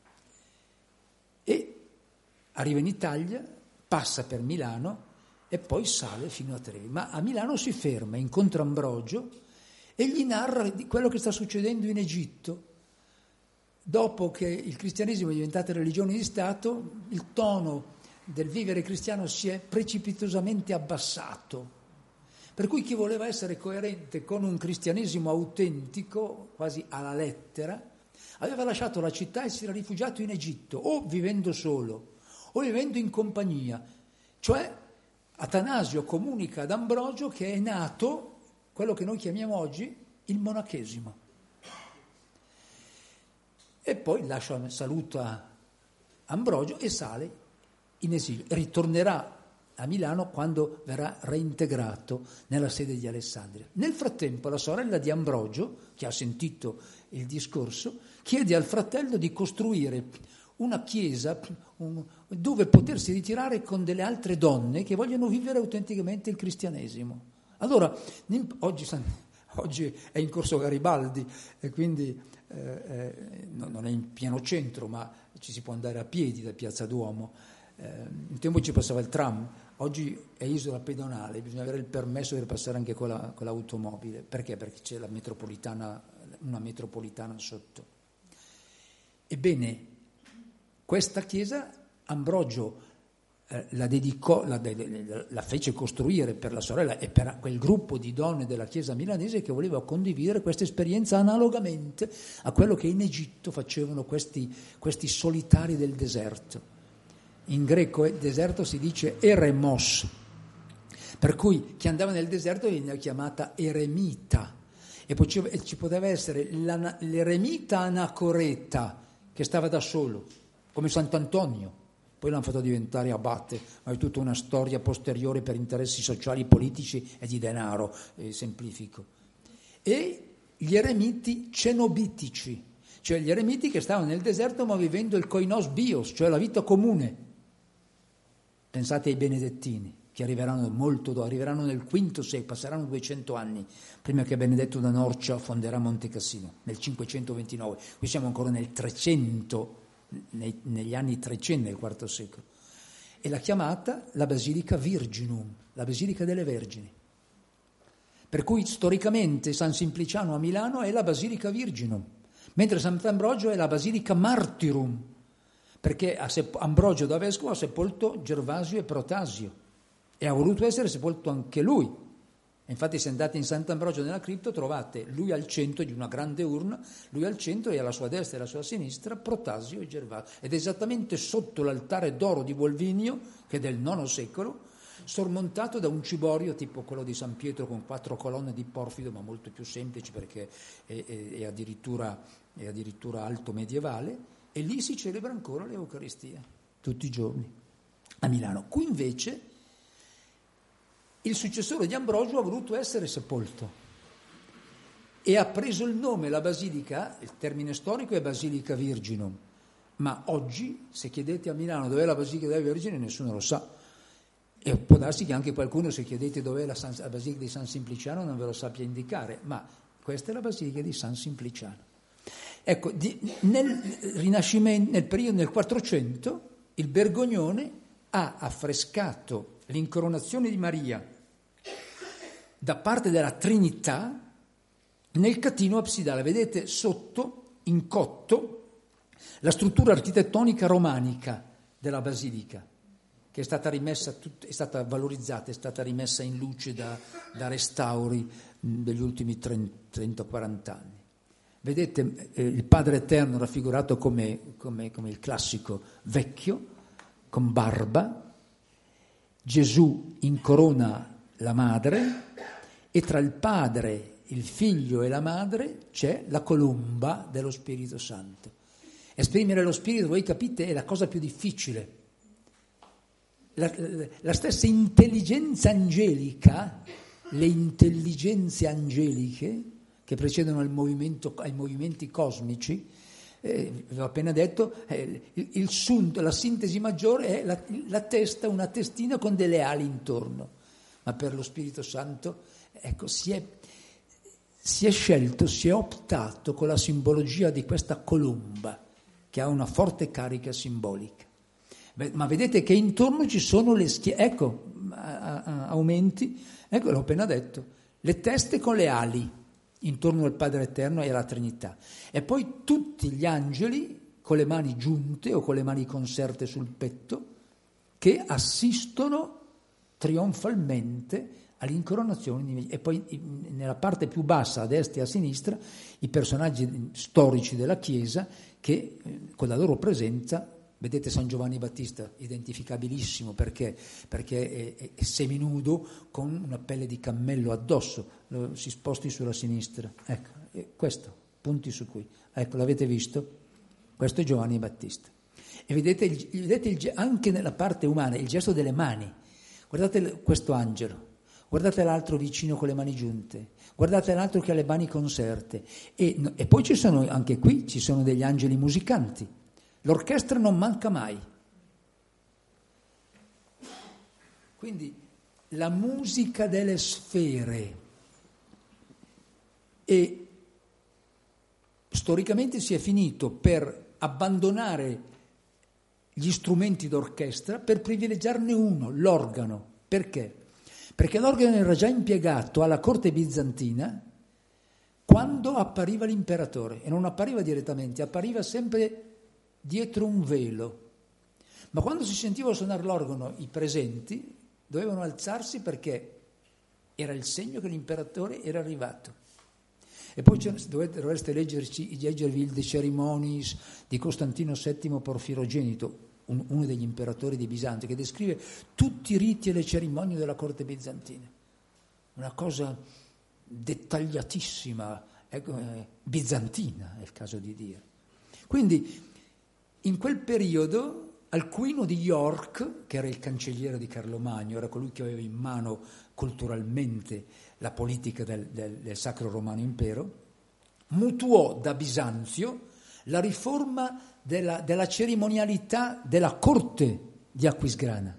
E arriva in Italia, passa per Milano e poi sale fino a Trevi. Ma a Milano si ferma, incontra Ambrogio e gli narra di quello che sta succedendo in Egitto. Dopo che il cristianesimo è diventato religione di Stato, il tono del vivere cristiano si è precipitosamente abbassato. Per cui chi voleva essere coerente con un cristianesimo autentico, quasi alla lettera, aveva lasciato la città e si era rifugiato in Egitto, o vivendo solo, o vivendo in compagnia. Cioè Atanasio comunica ad Ambrogio che è nato quello che noi chiamiamo oggi il monachesimo. E poi lascia, saluta Ambrogio e sale in esilio. Ritornerà a Milano quando verrà reintegrato nella sede di Alessandria. Nel frattempo la sorella di Ambrogio, che ha sentito il discorso, chiede al fratello di costruire una chiesa un, dove potersi ritirare con delle altre donne che vogliono vivere autenticamente il cristianesimo. Allora, oggi, oggi è in corso Garibaldi e quindi eh, eh, non è in pieno centro, ma ci si può andare a piedi da Piazza Duomo. Eh, un tempo ci passava il tram, oggi è isola pedonale, bisogna avere il permesso per passare anche con, la, con l'automobile. Perché? Perché c'è la metropolitana, una metropolitana sotto. Ebbene, questa chiesa Ambrogio eh, la dedicò, la, la, la fece costruire per la sorella e per quel gruppo di donne della chiesa milanese che voleva condividere questa esperienza analogamente a quello che in Egitto facevano questi, questi solitari del deserto. In greco il deserto si dice eremos, per cui chi andava nel deserto veniva chiamata eremita, e poi ci poteva essere l'eremita anacoreta che stava da solo, come Sant'Antonio, poi l'hanno fatto diventare abate, ma è tutta una storia posteriore per interessi sociali, politici e di denaro, eh, semplifico. E gli eremiti cenobitici, cioè gli eremiti che stavano nel deserto ma vivendo il koinos bios, cioè la vita comune. Pensate ai benedettini, che arriveranno molto dopo, arriveranno nel quinto secolo, passeranno duecento anni prima che Benedetto da Norcia fonderà Monte Cassino, nel cinquecentoventinove. Qui siamo ancora nel trecento, nei, negli anni trecento del quarto secolo. E l'ha chiamata la Basilica Virginum, la Basilica delle Vergini. Per cui storicamente San Simpliciano a Milano è la Basilica Virginum, mentre Sant'Ambrogio è la Basilica Martyrum, perché Ambrogio da vescovo ha sepolto Gervasio e Protasio e ha voluto essere sepolto anche lui. E infatti se andate in Sant'Ambrogio nella cripta trovate lui al centro di una grande urna, lui al centro e alla sua destra e alla sua sinistra Protasio e Gervasio. Ed esattamente sotto l'altare d'oro di Volvinio, che è del nono secolo, sormontato da un ciborio tipo quello di San Pietro con quattro colonne di porfido, ma molto più semplici perché è, è, è, addirittura, è addirittura alto medievale. E lì si celebra ancora l'Eucaristia, tutti i giorni, a Milano. Qui invece il successore di Ambrogio ha voluto essere sepolto e ha preso il nome, la basilica, il termine storico è Basilica Virginum, ma oggi se chiedete a Milano dov'è la Basilica della Vergine nessuno lo sa. E può darsi che anche qualcuno, se chiedete dov'è la, San, la Basilica di San Simpliciano, non ve lo sappia indicare, ma questa è la Basilica di San Simpliciano. Ecco, di, nel Rinascimento, nel periodo del quattrocento, il Bergognone ha affrescato l'incoronazione di Maria da parte della Trinità nel catino absidale. Vedete sotto, in cotto, la struttura architettonica romanica della basilica, che è stata rimessa, è stata valorizzata, è stata rimessa in luce da, da restauri degli ultimi trenta quaranta anni. Vedete eh, il Padre Eterno raffigurato come, come, come il classico vecchio, con barba, Gesù incorona la madre e tra il Padre, il Figlio e la madre c'è la colomba dello Spirito Santo. Esprimere lo Spirito, voi capite, è la cosa più difficile. La, la, la stessa intelligenza angelica, le intelligenze angeliche che precedono il movimento, ai movimenti cosmici, eh, vi ho appena detto, eh, il, il sunto, la sintesi maggiore è la, la testa, una testina con delle ali intorno, ma per lo Spirito Santo, ecco, si è, si è scelto, si è optato con la simbologia di questa colomba, che ha una forte carica simbolica. Ma vedete che intorno ci sono le schiere, ecco, a, a, aumenti, ecco, l'ho appena detto, le teste con le ali, intorno al Padre Eterno e alla Trinità. E poi tutti gli angeli con le mani giunte o con le mani conserte sul petto che assistono trionfalmente all'incoronazione di... E poi nella parte più bassa, a destra e a sinistra, i personaggi storici della Chiesa che con la loro presenza Vedete San Giovanni Battista, identificabilissimo perché, perché è, è seminudo con una pelle di cammello addosso, lo, si sposti sulla sinistra, ecco, questo, punti su qui, ecco, l'avete visto? Questo è Giovanni Battista. E vedete, il, vedete il, anche nella parte umana il gesto delle mani, guardate questo angelo, guardate l'altro vicino con le mani giunte, guardate l'altro che ha le mani conserte, e, e poi ci sono, anche qui, ci sono degli angeli musicanti. L'orchestra non manca mai. Quindi la musica delle sfere. E storicamente si è finito per abbandonare gli strumenti d'orchestra per privilegiarne uno, l'organo. Perché? Perché l'organo era già impiegato alla corte bizantina quando appariva l'imperatore, e non appariva direttamente, appariva sempre dietro un velo. Ma quando si sentiva suonare l'organo, i presenti dovevano alzarsi perché era il segno che l'imperatore era arrivato. E poi dovete, dovreste leggerci, leggervi il De Cerimonis di Costantino settimo Porfirogenito, un, uno degli imperatori di Bisanzio, che descrive tutti i riti e le cerimonie della corte bizantina. Una cosa dettagliatissima, ecco, eh, bizantina è il caso di dire. Quindi in quel periodo Alcuino di York, che era il cancelliere di Carlo Magno, era colui che aveva in mano culturalmente la politica del, del, del Sacro Romano Impero, mutuò da Bisanzio la riforma della, della cerimonialità della corte di Aquisgrana.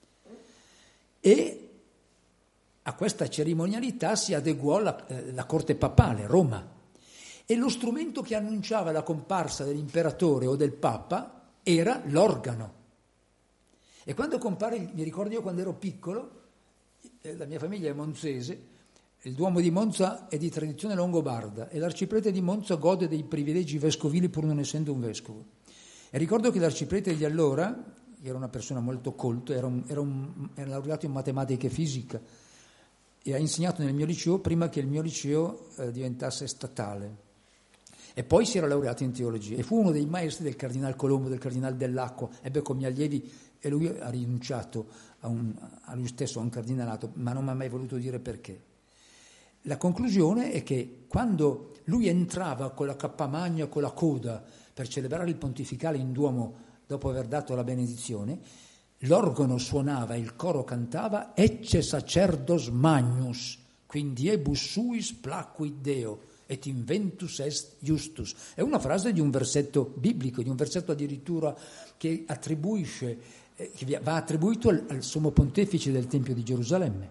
E a questa cerimonialità si adeguò la, eh, la corte papale, Roma. E lo strumento che annunciava la comparsa dell'imperatore o del papa era l'organo. E quando compare, mi ricordo io quando ero piccolo, eh, la mia famiglia è monzese, il Duomo di Monza è di tradizione longobarda e l'arciprete di Monza gode dei privilegi vescovili pur non essendo un vescovo. E ricordo che l'arciprete di allora, che era una persona molto colta, era, un, era, un, era laureato in matematica e fisica e ha insegnato nel mio liceo prima che il mio liceo eh, diventasse statale. E poi si era laureato in teologia e fu uno dei maestri del cardinal Colombo, del cardinal Dell'Acqua, ebbe come allievi e lui ha rinunciato a, un, a lui stesso a un cardinalato, ma non mi ha mai voluto dire perché. La conclusione è che quando lui entrava con la cappamagna, con la coda, per celebrare il pontificale in Duomo dopo aver dato la benedizione, l'organo suonava, il coro cantava «Ecce sacerdos magnus, quindi ebus suis placuit Deo». Et inventus est justus. È una frase di un versetto biblico, di un versetto addirittura che attribuisce, eh, che va attribuito al, al sommo pontefice del Tempio di Gerusalemme.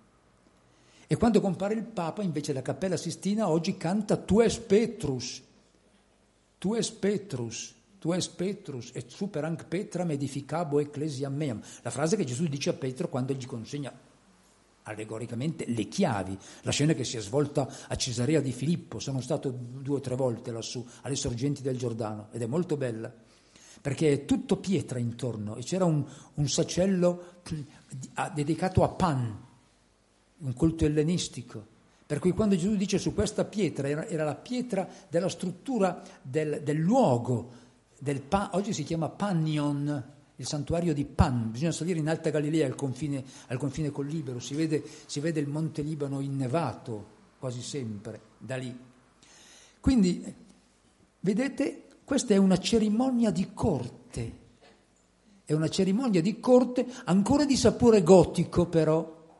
E quando compare il Papa, invece la Cappella Sistina oggi canta Tu es Petrus, Tu es Petrus, Tu es Petrus, et super anc Petram edificabo ecclesiam meam. La frase che Gesù dice a Pietro quando gli consegna allegoricamente le chiavi, la scena che si è svolta a Cesarea di Filippo, sono stato due o tre volte lassù, alle sorgenti del Giordano, ed è molto bella, perché è tutto pietra intorno, e c'era un, un sacello dedicato a Pan, un culto ellenistico, per cui quando Gesù dice su questa pietra, era, era la pietra della struttura del, del luogo, del pa, oggi si chiama Panion, il santuario di Pan, bisogna salire in Alta Galilea al confine, al confine col Libero, si vede, si vede il Monte Libano innevato quasi sempre da lì. Quindi, vedete, questa è una cerimonia di corte, è una cerimonia di corte ancora di sapore gotico però.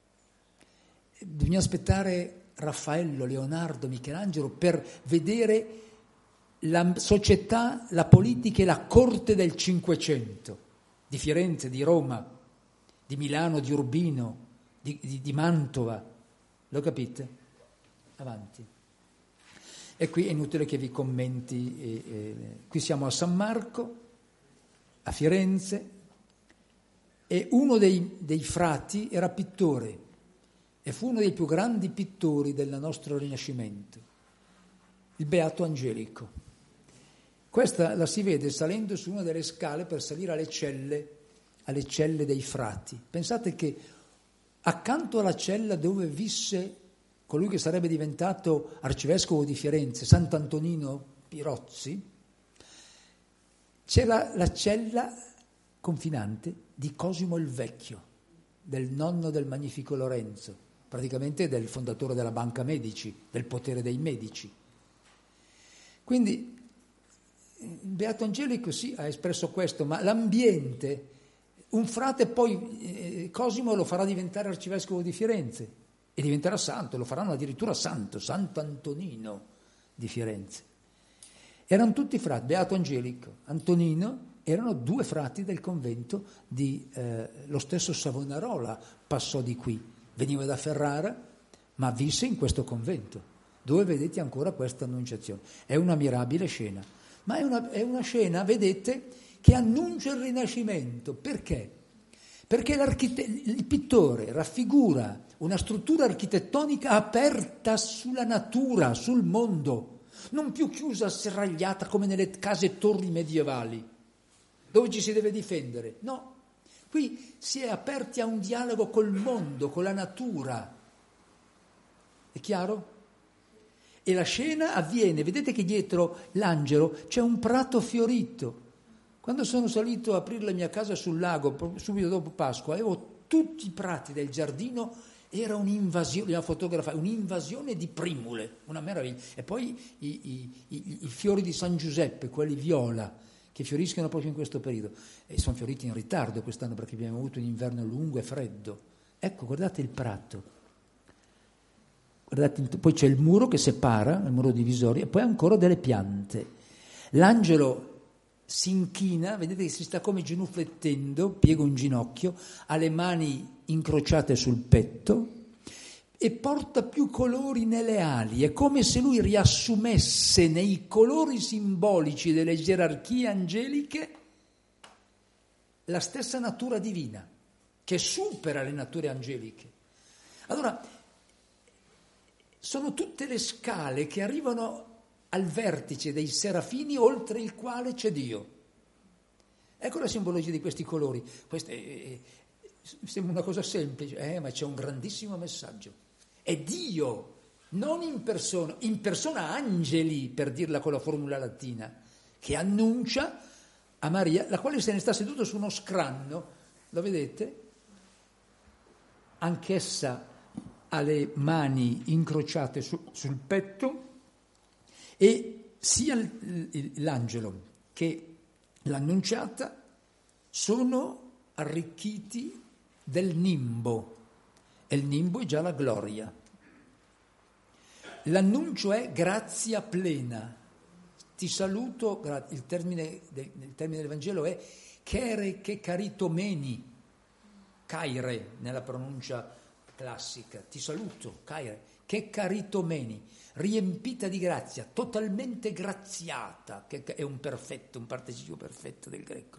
Bisogna aspettare Raffaello, Leonardo, Michelangelo per vedere la società, la politica e la corte del Cinquecento, di Firenze, di Roma, di Milano, di Urbino, di, di, di Mantova. Lo capite? Avanti. E qui è inutile che vi commenti. Eh, eh, qui siamo a San Marco, a Firenze, e uno dei, dei frati era pittore e fu uno dei più grandi pittori del nostro Rinascimento, il Beato Angelico. Questa la si vede salendo su una delle scale per salire alle celle, alle celle dei frati. Pensate che accanto alla cella dove visse colui che sarebbe diventato arcivescovo di Firenze, Sant'Antonino Pirozzi, c'è la, la cella confinante di Cosimo il Vecchio, del nonno del Magnifico Lorenzo, praticamente del fondatore della Banca Medici, del potere dei Medici. Quindi il Beato Angelico sì ha espresso questo, ma l'ambiente, un frate poi eh, Cosimo lo farà diventare arcivescovo di Firenze e diventerà santo, lo faranno addirittura santo, Sant'Antonino di Firenze. Erano tutti frati, Beato Angelico, Antonino, erano due frati del convento di eh, lo stesso Savonarola passò di qui, veniva da Ferrara, ma visse in questo convento, dove vedete ancora questa annunciazione. È una mirabile scena, ma è una, è una scena, vedete, che annuncia il Rinascimento. Perché? Perché il pittore raffigura una struttura architettonica aperta sulla natura, sul mondo, non più chiusa, serragliata come nelle case torri medievali, dove ci si deve difendere. No, qui si è aperti a un dialogo col mondo, con la natura. È chiaro? E la scena avviene, vedete che dietro l'angelo c'è un prato fiorito. Quando sono salito a aprire la mia casa sul lago, subito dopo Pasqua, avevo tutti i prati del giardino, era un'invasione, una fotografia, un'invasione di primule, una meraviglia. E poi i, i, i, i fiori di San Giuseppe, quelli viola, che fioriscono proprio in questo periodo. E sono fioriti in ritardo quest'anno perché abbiamo avuto un inverno lungo e freddo. Ecco, guardate il prato. Guardate, poi c'è il muro che separa, il muro divisorio, e poi ancora delle piante. L'angelo si inchina, vedete che si sta come genuflettendo, piega un ginocchio, ha le mani incrociate sul petto e porta più colori nelle ali. È come se lui riassumesse nei colori simbolici delle gerarchie angeliche la stessa natura divina, che supera le nature angeliche. Allora, sono tutte le scale che arrivano al vertice dei serafini, oltre il quale c'è Dio. Ecco la simbologia di questi colori. Questa è, sembra una cosa semplice, eh, ma c'è un grandissimo messaggio. È Dio, non in persona, in persona angeli, per dirla con la formula latina, che annuncia a Maria, la quale se ne sta seduta su uno scranno, lo vedete? Anch'essa ha le mani incrociate su, sul petto, e sia l'angelo che l'annunciata sono arricchiti del nimbo, e il nimbo è già la gloria. L'annuncio è grazia plena. Ti saluto, il termine, il termine del Vangelo è chere che caritomeni, caire nella pronuncia classica, ti saluto, caire, che caritomeni, riempita di grazia, totalmente graziata, che è un perfetto, un participio perfetto del greco.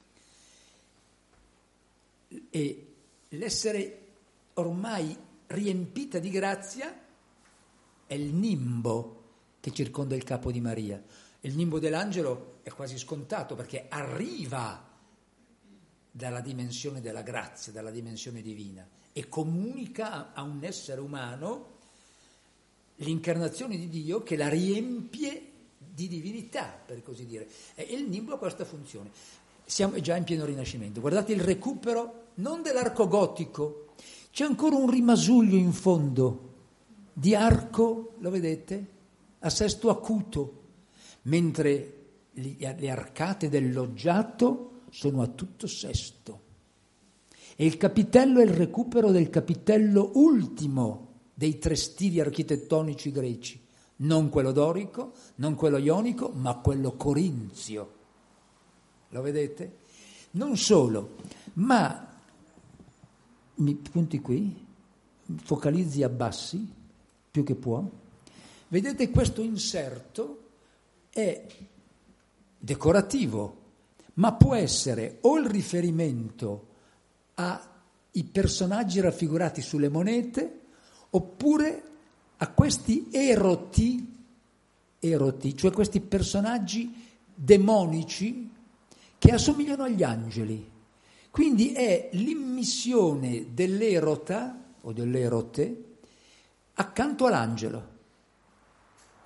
E l'essere ormai riempita di grazia è il nimbo che circonda il capo di Maria. Il nimbo dell'angelo è quasi scontato perché arriva dalla dimensione della grazia, dalla dimensione divina, e comunica a un essere umano l'incarnazione di Dio che la riempie di divinità, per così dire. E il nimbo ha questa funzione. Siamo già in pieno Rinascimento. Guardate il recupero non dell'arco gotico, c'è ancora un rimasuglio in fondo di arco, lo vedete? A sesto acuto, mentre le arcate del loggiato sono a tutto sesto. E il capitello è il recupero del capitello ultimo dei tre stili architettonici greci, non quello dorico, non quello ionico, ma quello corinzio. Lo vedete? Non solo, ma mi punti qui, focalizzi, abbassi più che può. Vedete, questo inserto è decorativo, ma può essere o il riferimento ai personaggi raffigurati sulle monete, oppure a questi eroti, eroti, cioè questi personaggi demonici che assomigliano agli angeli. Quindi è l'immissione dell'erota o dell'erote accanto all'angelo.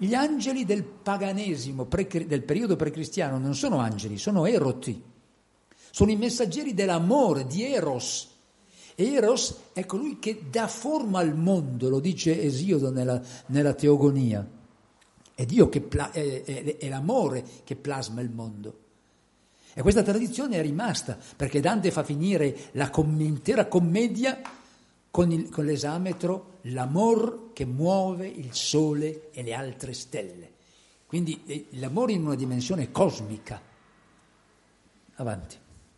Gli angeli del paganesimo, pre- del periodo precristiano, non sono angeli, sono eroti. Sono i messaggeri dell'amore, di Eros. Eros è colui che dà forma al mondo, lo dice Esiodo nella, nella Teogonia. È Dio che pla- è, è, è l'amore che plasma il mondo. E questa tradizione è rimasta, perché Dante fa finire la com- intera commedia con, il, con l'esametro l'amor che muove il sole e le altre stelle. Quindi eh, l'amore in una dimensione cosmica. Avanti.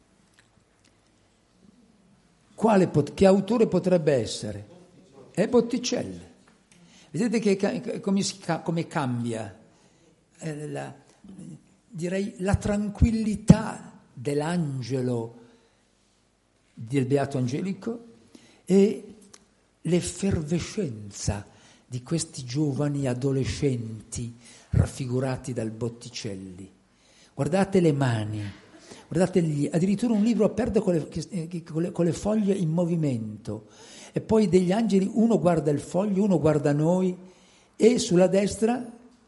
Quale pot- che autore potrebbe essere? È Botticelli. Vedete che come, si, come cambia eh, la, direi la tranquillità dell'angelo del Beato Angelico e l'effervescenza di questi giovani adolescenti raffigurati dal Botticelli. Guardate le mani. Guardate lì, addirittura un libro aperto con le, con, le, con le foglie in movimento e poi degli angeli, uno guarda il foglio, uno guarda noi e sulla destra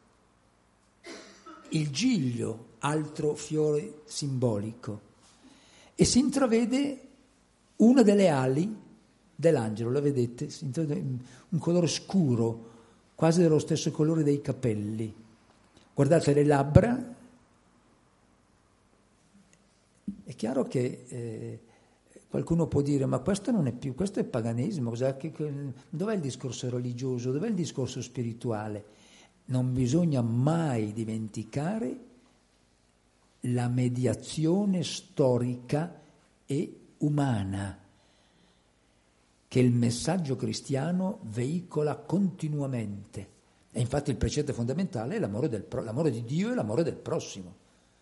il giglio, altro fiore simbolico, e si intravede una delle ali dell'angelo, la vedete? Si intravede un colore scuro, quasi dello stesso colore dei capelli. Guardate le labbra. È chiaro che eh, qualcuno può dire, ma questo non è più, questo è paganesimo, cos'è, che, che, dov'è il discorso religioso, dov'è il discorso spirituale? Non bisogna mai dimenticare la mediazione storica e umana che il messaggio cristiano veicola continuamente. E infatti il precetto fondamentale è l'amore, del, l'amore di Dio e l'amore del prossimo.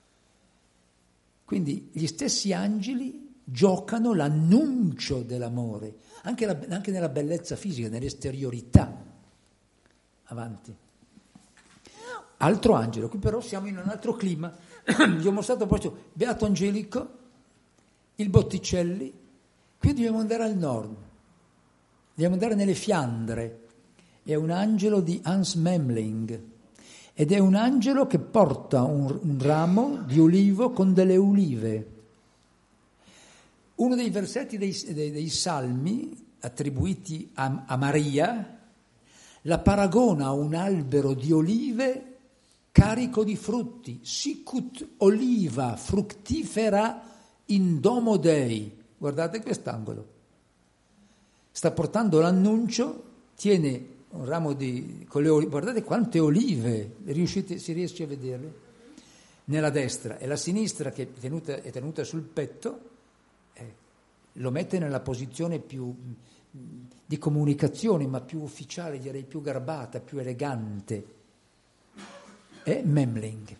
Quindi gli stessi angeli giocano l'annuncio dell'amore, anche, la, anche nella bellezza fisica, nell'esteriorità. Avanti. Altro angelo, qui però siamo in un altro clima. Vi ho mostrato proprio Beato Angelico, il Botticelli, qui dobbiamo andare al nord, dobbiamo andare nelle Fiandre. È un angelo di Hans Memling. Ed è un angelo che porta un, un ramo di olivo con delle ulive. Uno dei versetti dei, dei, dei Salmi attribuiti a, a Maria la paragona a un albero di olive carico di frutti, sicut oliva fructifera in domo Dei. Guardate quest'angolo. Sta portando l'annuncio, tiene un ramo di con le olive, guardate quante olive, riuscite, si riesce a vederle? Nella destra, e la sinistra che è tenuta, è tenuta sul petto, eh, lo mette nella posizione più mh, di comunicazione, ma più ufficiale, direi più garbata, più elegante. È Memling.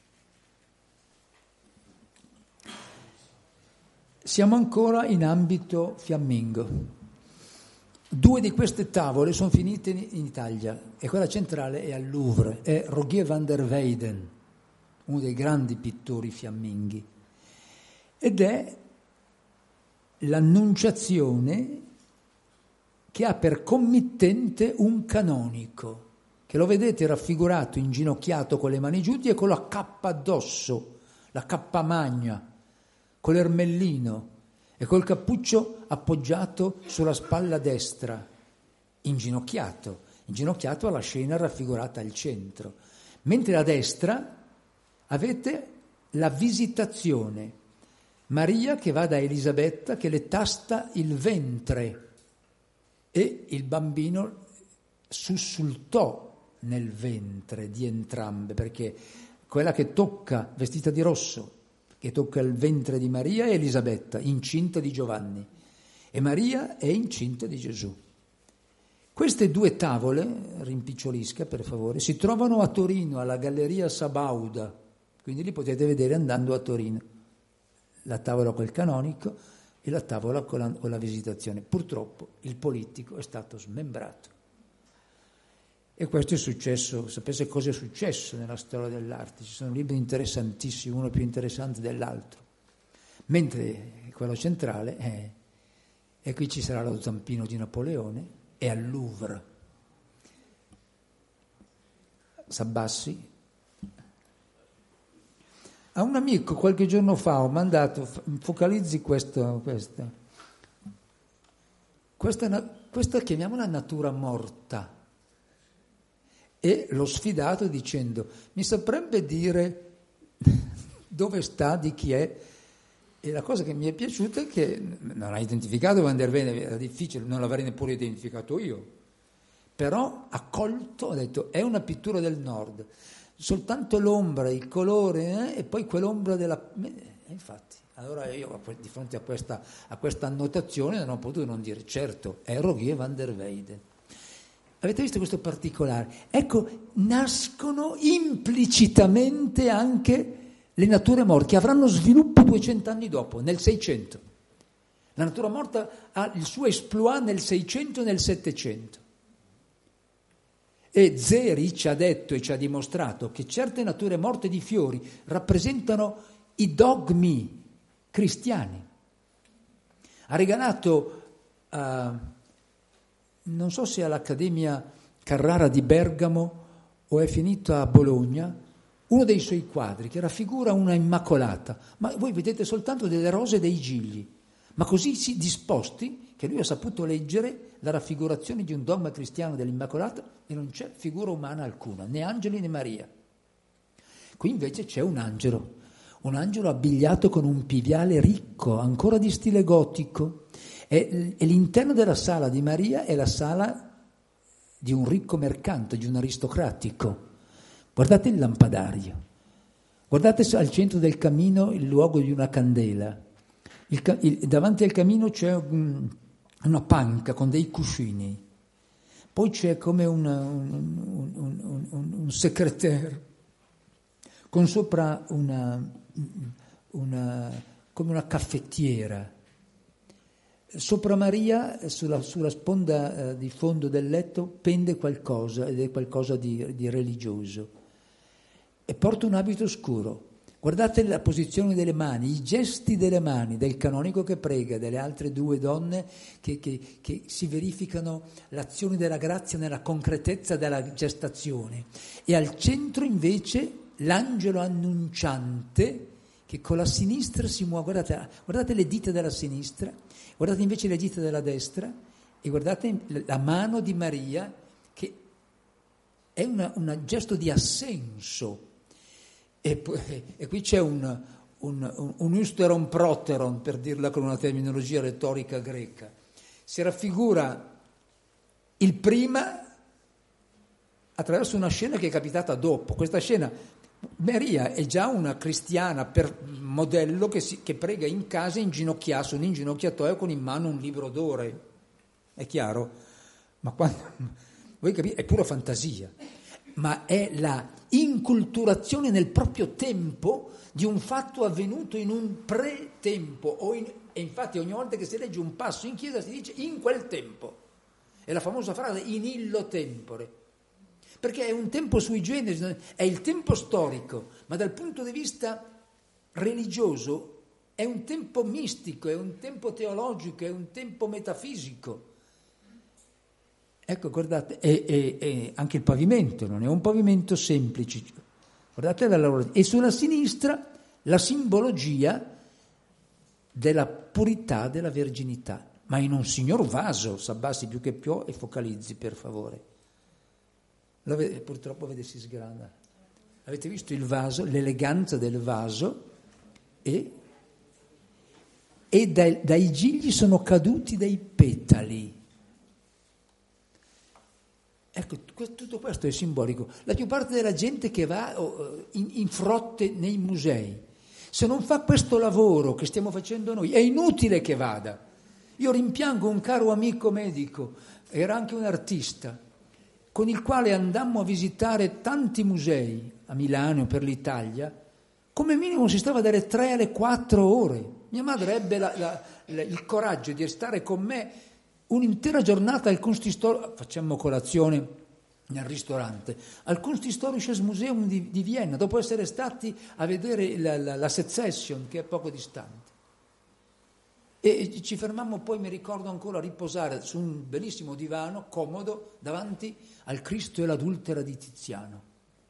Siamo ancora in ambito fiammingo. Due di queste tavole sono finite in Italia e quella centrale è al Louvre, è Rogier van der Weyden, uno dei grandi pittori fiamminghi, ed è l'Annunciazione che ha per committente un canonico, che lo vedete raffigurato inginocchiato con le mani giù e con la cappa addosso, la cappa magna, con l'ermellino, e col cappuccio appoggiato sulla spalla destra, inginocchiato, inginocchiato alla scena raffigurata al centro. Mentre a destra avete la visitazione, Maria che va da Elisabetta, che le tasta il ventre e il bambino sussultò nel ventre di entrambe, perché quella che tocca, vestita di rosso, che tocca il ventre di Maria è Elisabetta, incinta di Giovanni, e Maria è incinta di Gesù. Queste due tavole, rimpicciolisca per favore, si trovano a Torino, alla Galleria Sabauda, quindi li potete vedere andando a Torino, la tavola col canonico e la tavola con la, con la visitazione. Purtroppo il politico è stato smembrato. E questo è successo, sapete cosa è successo nella storia dell'arte? Ci sono libri interessantissimi, uno più interessante dell'altro. Mentre quello centrale è, e qui ci sarà lo zampino di Napoleone, è al Louvre. s'abbassi. A un amico qualche giorno fa ho mandato, focalizzi questo, questa, questa, questa chiamiamola natura morta, e l'ho sfidato dicendo: mi saprebbe dire dove sta, di chi è? E la cosa che mi è piaciuta è che non ha identificato Van der Weyden, era difficile, non l'avrei neppure identificato io, però ha colto, ha detto è una pittura del nord, soltanto l'ombra, il colore, eh, e poi quell'ombra della... E infatti, allora io di fronte a questa, a questa annotazione non ho potuto non dire certo, è Rogier Van der Weyden. Avete visto questo particolare? Ecco, nascono implicitamente anche le nature morte, che avranno sviluppo duecento anni dopo, nel Seicento. La natura morta ha il suo exploit nel Seicento e nel Settecento. E Zeri ci ha detto e ci ha dimostrato che certe nature morte di fiori rappresentano i dogmi cristiani. Ha regalato, uh, non so se all'Accademia Carrara di Bergamo o è finito a Bologna, uno dei suoi quadri che raffigura una Immacolata, ma voi vedete soltanto delle rose e dei gigli, ma così si disposti che lui ha saputo leggere la raffigurazione di un dogma cristiano dell'Immacolata e non c'è figura umana alcuna, né angeli né Maria. Qui invece c'è un angelo, un angelo abbigliato con un piviale ricco, ancora di stile gotico, e, e l'interno della sala di Maria è la sala di un ricco mercante, di un aristocratico. Guardate il lampadario, guardate al centro del camino il luogo di una candela, il, il, davanti al camino c'è un, una panca con dei cuscini, poi c'è come una, un, un, un, un, un secrétaire con sopra una, una, come una caffettiera. Sopra Maria, sulla, sulla sponda eh, di fondo del letto, pende qualcosa, ed è qualcosa di, di religioso. E porta un abito scuro. Guardate la posizione delle mani, i gesti delle mani, del canonico che prega, delle altre due donne che, che, che si verificano l'azione della grazia nella concretezza della gestazione. E al centro invece l'angelo annunciante che con la sinistra si muove. Guardate, guardate le dita della sinistra, guardate invece le dita della destra e guardate la mano di Maria che è una, un gesto di assenso. E, e qui c'è un, un, un usteron proteron, per dirla con una terminologia retorica greca. Si raffigura il prima attraverso una scena che è capitata dopo. Questa scena, Maria è già una cristiana per modello che, si, che prega in casa inginocchiata su un inginocchiatoio con in mano un libro d'ore. È chiaro? Ma quando, voi capite, è pura fantasia. Ma è la inculturazione nel proprio tempo di un fatto avvenuto in un pre-tempo. O in, e infatti ogni volta che si legge un passo in chiesa si dice in quel tempo. È la famosa frase in illo tempore. Perché è un tempo sui generis, è il tempo storico, ma dal punto di vista religioso è un tempo mistico, è un tempo teologico, è un tempo metafisico. Ecco, guardate, e, e, e anche il pavimento non è un pavimento semplice. Guardate la loro, e sulla sinistra la simbologia della purità della verginità, ma in un signor vaso, s'abbassi più che più e focalizzi per favore. Lo vede, purtroppo vede si sgrana. Avete visto il vaso, l'eleganza del vaso e, e dai, dai gigli sono caduti dei petali. Ecco, tutto questo è simbolico. La più parte della gente che va in, in frotte nei musei, se non fa questo lavoro che stiamo facendo noi, è inutile che vada. Io rimpiango un caro amico medico, era anche un artista, con il quale andammo a visitare tanti musei a Milano, per l'Italia, come minimo si stava dalle tre alle quattro ore. Mia madre ebbe la, la, la, il coraggio di stare con me un'intera giornata al Kunsthistorisches, facciamo colazione nel ristorante, al Kunsthistorisches Museum di, di Vienna, dopo essere stati a vedere la, la, la Secession, che è poco distante. E ci fermammo poi, mi ricordo ancora, a riposare su un bellissimo divano, comodo, davanti al Cristo e l'adultera di Tiziano.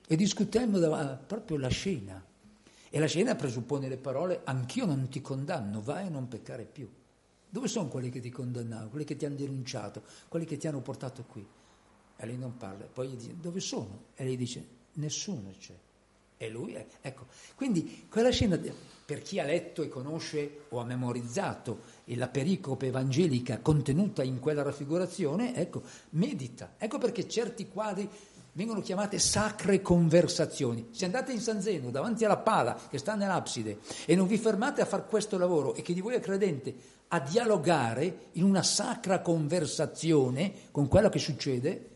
e discutemmo da, proprio la scena. E la scena presuppone le parole: anch'io non ti condanno, vai a non peccare più. Dove sono quelli che ti condannavano, quelli che ti hanno denunciato, quelli che ti hanno portato qui? E lei non parla. Poi gli dice: dove sono? E lei dice: nessuno c'è. E lui è, ecco. Quindi quella scena, per chi ha letto e conosce o ha memorizzato la pericope evangelica contenuta in quella raffigurazione, ecco, medita. Ecco perché certi quadri vengono chiamate sacre conversazioni. Se andate in San Zeno, davanti alla pala che sta nell'abside, e non vi fermate a fare questo lavoro, e chi di voi è credente a dialogare in una sacra conversazione con quello che succede,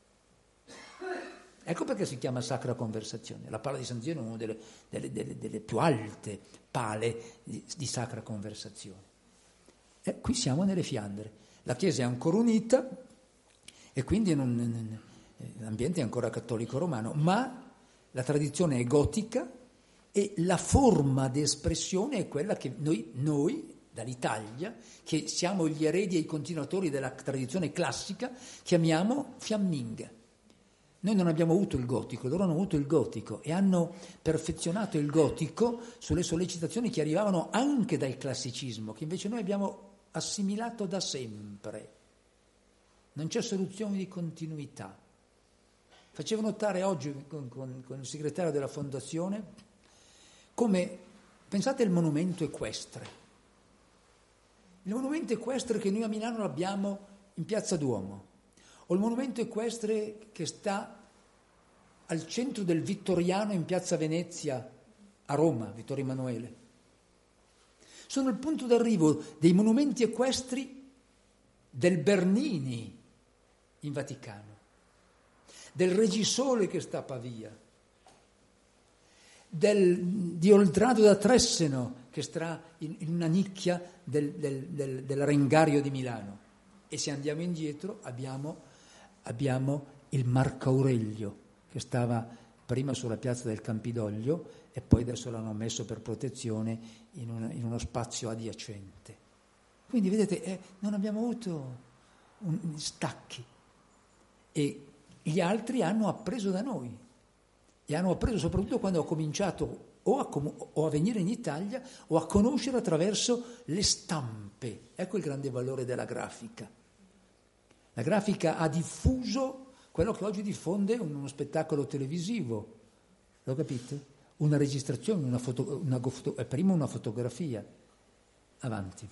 ecco perché si chiama sacra conversazione. La pala di San Zeno è una delle, delle, delle, delle più alte pale di, di sacra conversazione. E qui siamo nelle Fiandre. La Chiesa è ancora unita e quindi non, l'ambiente è ancora cattolico romano, ma la tradizione è gotica e la forma di espressione è quella che noi, noi dall'Italia, che siamo gli eredi e i continuatori della tradizione classica, chiamiamo fiamminga. Noi non abbiamo avuto il gotico, loro hanno avuto il gotico e hanno perfezionato il gotico sulle sollecitazioni che arrivavano anche dal classicismo, che invece noi abbiamo assimilato da sempre. Non c'è soluzione di continuità. Facevo notare oggi con, con, con il segretario della fondazione come, pensate al monumento equestre. Il monumento equestre che noi a Milano abbiamo in Piazza Duomo, o il monumento equestre che sta al centro del Vittoriano in Piazza Venezia a Roma, Vittorio Emanuele. Sono il punto d'arrivo dei monumenti equestri del Bernini in Vaticano, del Regisole che sta a Pavia, del, di Oltrado da Tresseno che sta in, in una nicchia del, del, del, del Rengario di Milano. E se andiamo indietro abbiamo, abbiamo il Marco Aurelio che stava prima sulla piazza del Campidoglio e poi adesso l'hanno messo per protezione in, una, in uno spazio adiacente. Quindi vedete, eh, non abbiamo avuto un, stacchi e gli altri hanno appreso da noi e hanno appreso soprattutto quando ho cominciato o a, com- o a venire in Italia o a conoscere attraverso le stampe. Ecco il grande valore della grafica. La grafica ha diffuso quello che oggi diffonde uno spettacolo televisivo, lo capite? Una registrazione, una foto, una, è prima una fotografia. Avanti.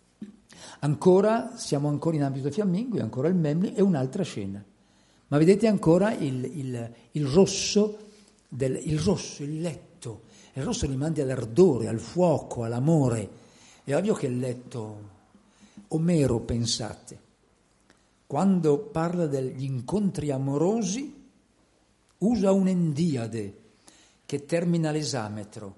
Ancora, siamo ancora in ambito fiammingo, è ancora il Memli e un'altra scena. Ma vedete ancora il, il, il rosso, del, il rosso, il letto. Il rosso rimanda all'ardore, al fuoco, all'amore. È ovvio che il letto, Omero, pensate, quando parla degli incontri amorosi, usa un'endiade che termina l'esametro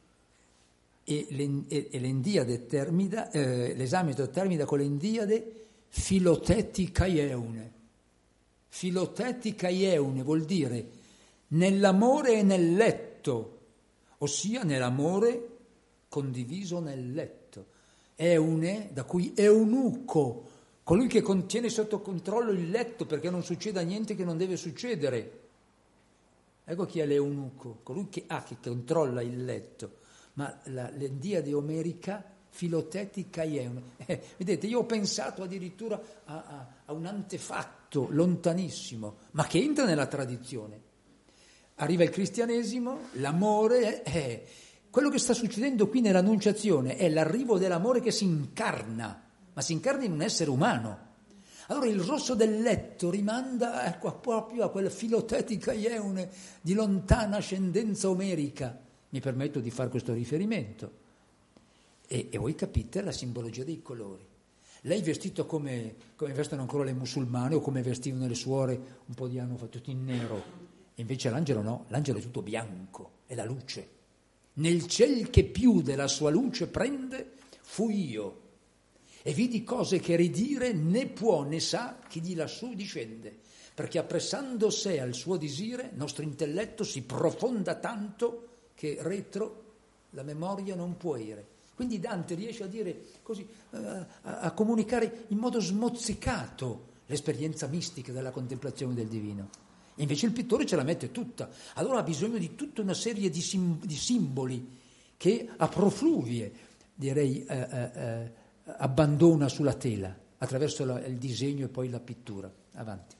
e, e, e l'endiade termina, eh, l'esametro termina con l'endiade filotetica ieune. Filotetica ieune vuol dire nell'amore e nel letto, ossia nell'amore condiviso nel letto. Eune, da cui eunuco, colui che contiene sotto controllo il letto perché non succeda niente che non deve succedere. Ecco chi è l'eunuco, colui che, ah, che controlla il letto. Ma la, l'endiade omerica, filotetica ieune. Eh, vedete, io ho pensato addirittura a, a, a un antefatto lontanissimo, ma che entra nella tradizione. Arriva il cristianesimo, l'amore è... Quello che sta succedendo qui nell'Annunciazione è l'arrivo dell'amore che si incarna, ma si incarna in un essere umano. Allora il rosso del letto rimanda ecco, proprio a quella filotetica ieune di lontana ascendenza omerica. Mi permetto di fare questo riferimento. E, e voi capite la simbologia dei colori. Lei vestito come, come vestono ancora le musulmane o come vestivano le suore un po' di anni fa, tutto in nero. E invece l'angelo no, l'angelo è tutto bianco, è la luce. Nel ciel che più della sua luce prende, fui io. E vidi cose che ridire né può né sa chi di lassù discende, perché appressando sé al suo disire, nostro intelletto si profonda tanto che retro la memoria non può ire. Quindi Dante riesce a dire così, a, a comunicare in modo smozzicato l'esperienza mistica della contemplazione del divino. Invece il pittore ce la mette tutta, allora ha bisogno di tutta una serie di, sim- di simboli che a profluvie, direi, eh, eh, eh, abbandona sulla tela, attraverso la, il disegno e poi la pittura. Avanti.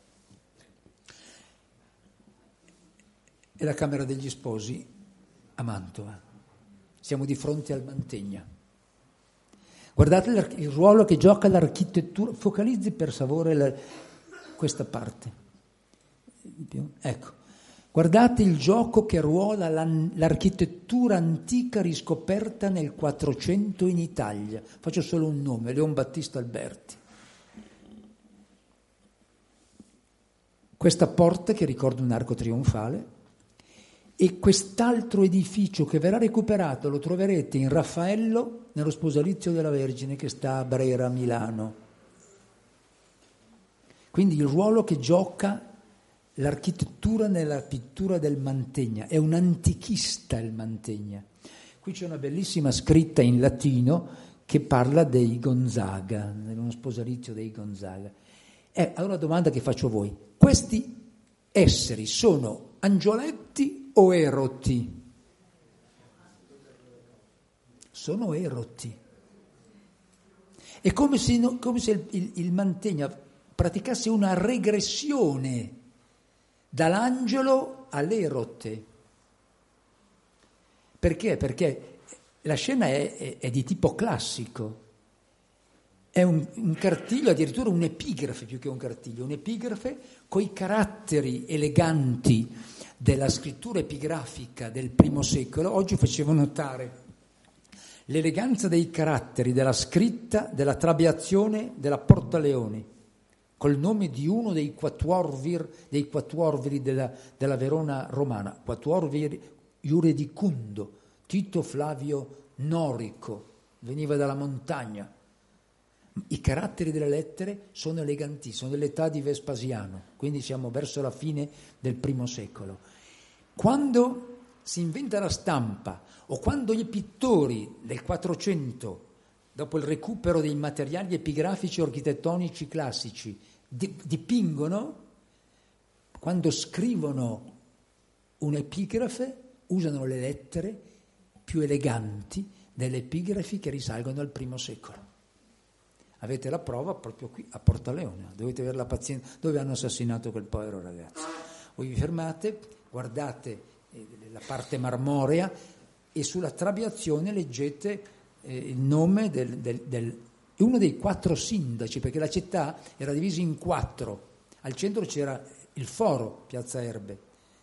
E la Camera degli Sposi a Mantova. Siamo di fronte al Mantegna. Guardate il ruolo che gioca l'architettura, focalizzi per favore la, questa parte. Ecco, guardate il gioco che ruola la, l'architettura antica riscoperta nel Quattrocento in Italia. Faccio solo un nome, Leon Battista Alberti. Questa porta che ricorda un arco trionfale e quest'altro edificio che verrà recuperato lo troverete in Raffaello nello Sposalizio della Vergine che sta a Brera, Milano. Quindi il ruolo che gioca l'architettura nella pittura del Mantegna, è un antichista il Mantegna. Qui c'è una bellissima scritta in latino che parla dei Gonzaga, nello Sposalizio dei Gonzaga. Eh, allora domanda che faccio a voi, questi esseri sono angioletti o eroti? Sono eroti. È come se, come se il, il, il Mantegna praticasse una regressione dall'angelo all'erote. Perché? Perché la scena è, è, è di tipo classico. È un, un cartiglio, addirittura un'epigrafe più che un cartiglio, un'epigrafe coi caratteri eleganti della scrittura epigrafica del primo secolo. Oggi facevo notare l'eleganza dei caratteri, della scritta, della trabeazione della Portaleone, col nome di uno dei quattuorvir, dei quattuorviri della, della Verona romana, quattuorvir iudicundo, Tito Flavio Norico, veniva dalla montagna. I caratteri delle lettere sono eleganti, sono dell'età di Vespasiano, quindi siamo verso la fine del primo secolo. Quando si inventa la stampa o quando i pittori del Quattrocento, dopo il recupero dei materiali epigrafici o architettonici classici, dipingono, quando scrivono un'epigrafe, usano le lettere più eleganti delle epigrafi che risalgono al primo secolo. Avete la prova proprio qui a Portaleone, dovete avere la pazienza, dove hanno assassinato quel povero ragazzo. Voi vi fermate, guardate eh, la parte marmorea e sulla trabeazione leggete eh, il nome del, del, del uno dei quattro sindaci, perché la città era divisa in quattro. Al centro c'era il foro, Piazza Erbe.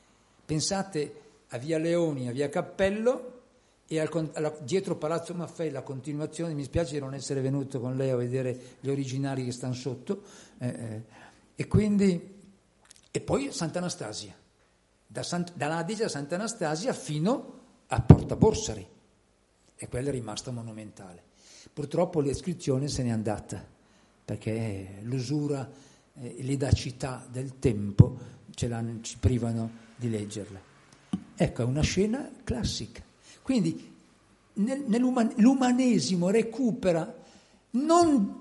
Pensate a Via Leoni, a Via Cappello e al, alla, dietro Palazzo Maffei la continuazione. Mi spiace di non essere venuto con lei a vedere gli originali che stanno sotto. Eh, eh, e quindi e poi Sant'Anastasia, da, Sant, da Adige a Sant'Anastasia fino a Porta Borsari, e quella è rimasta monumentale. Purtroppo l'iscrizione se n'è andata, perché l'usura e eh, l'idacità del tempo ce ci privano di leggerla. Ecco, è una scena classica. Quindi nel, nell'uman, l'umanesimo recupera, non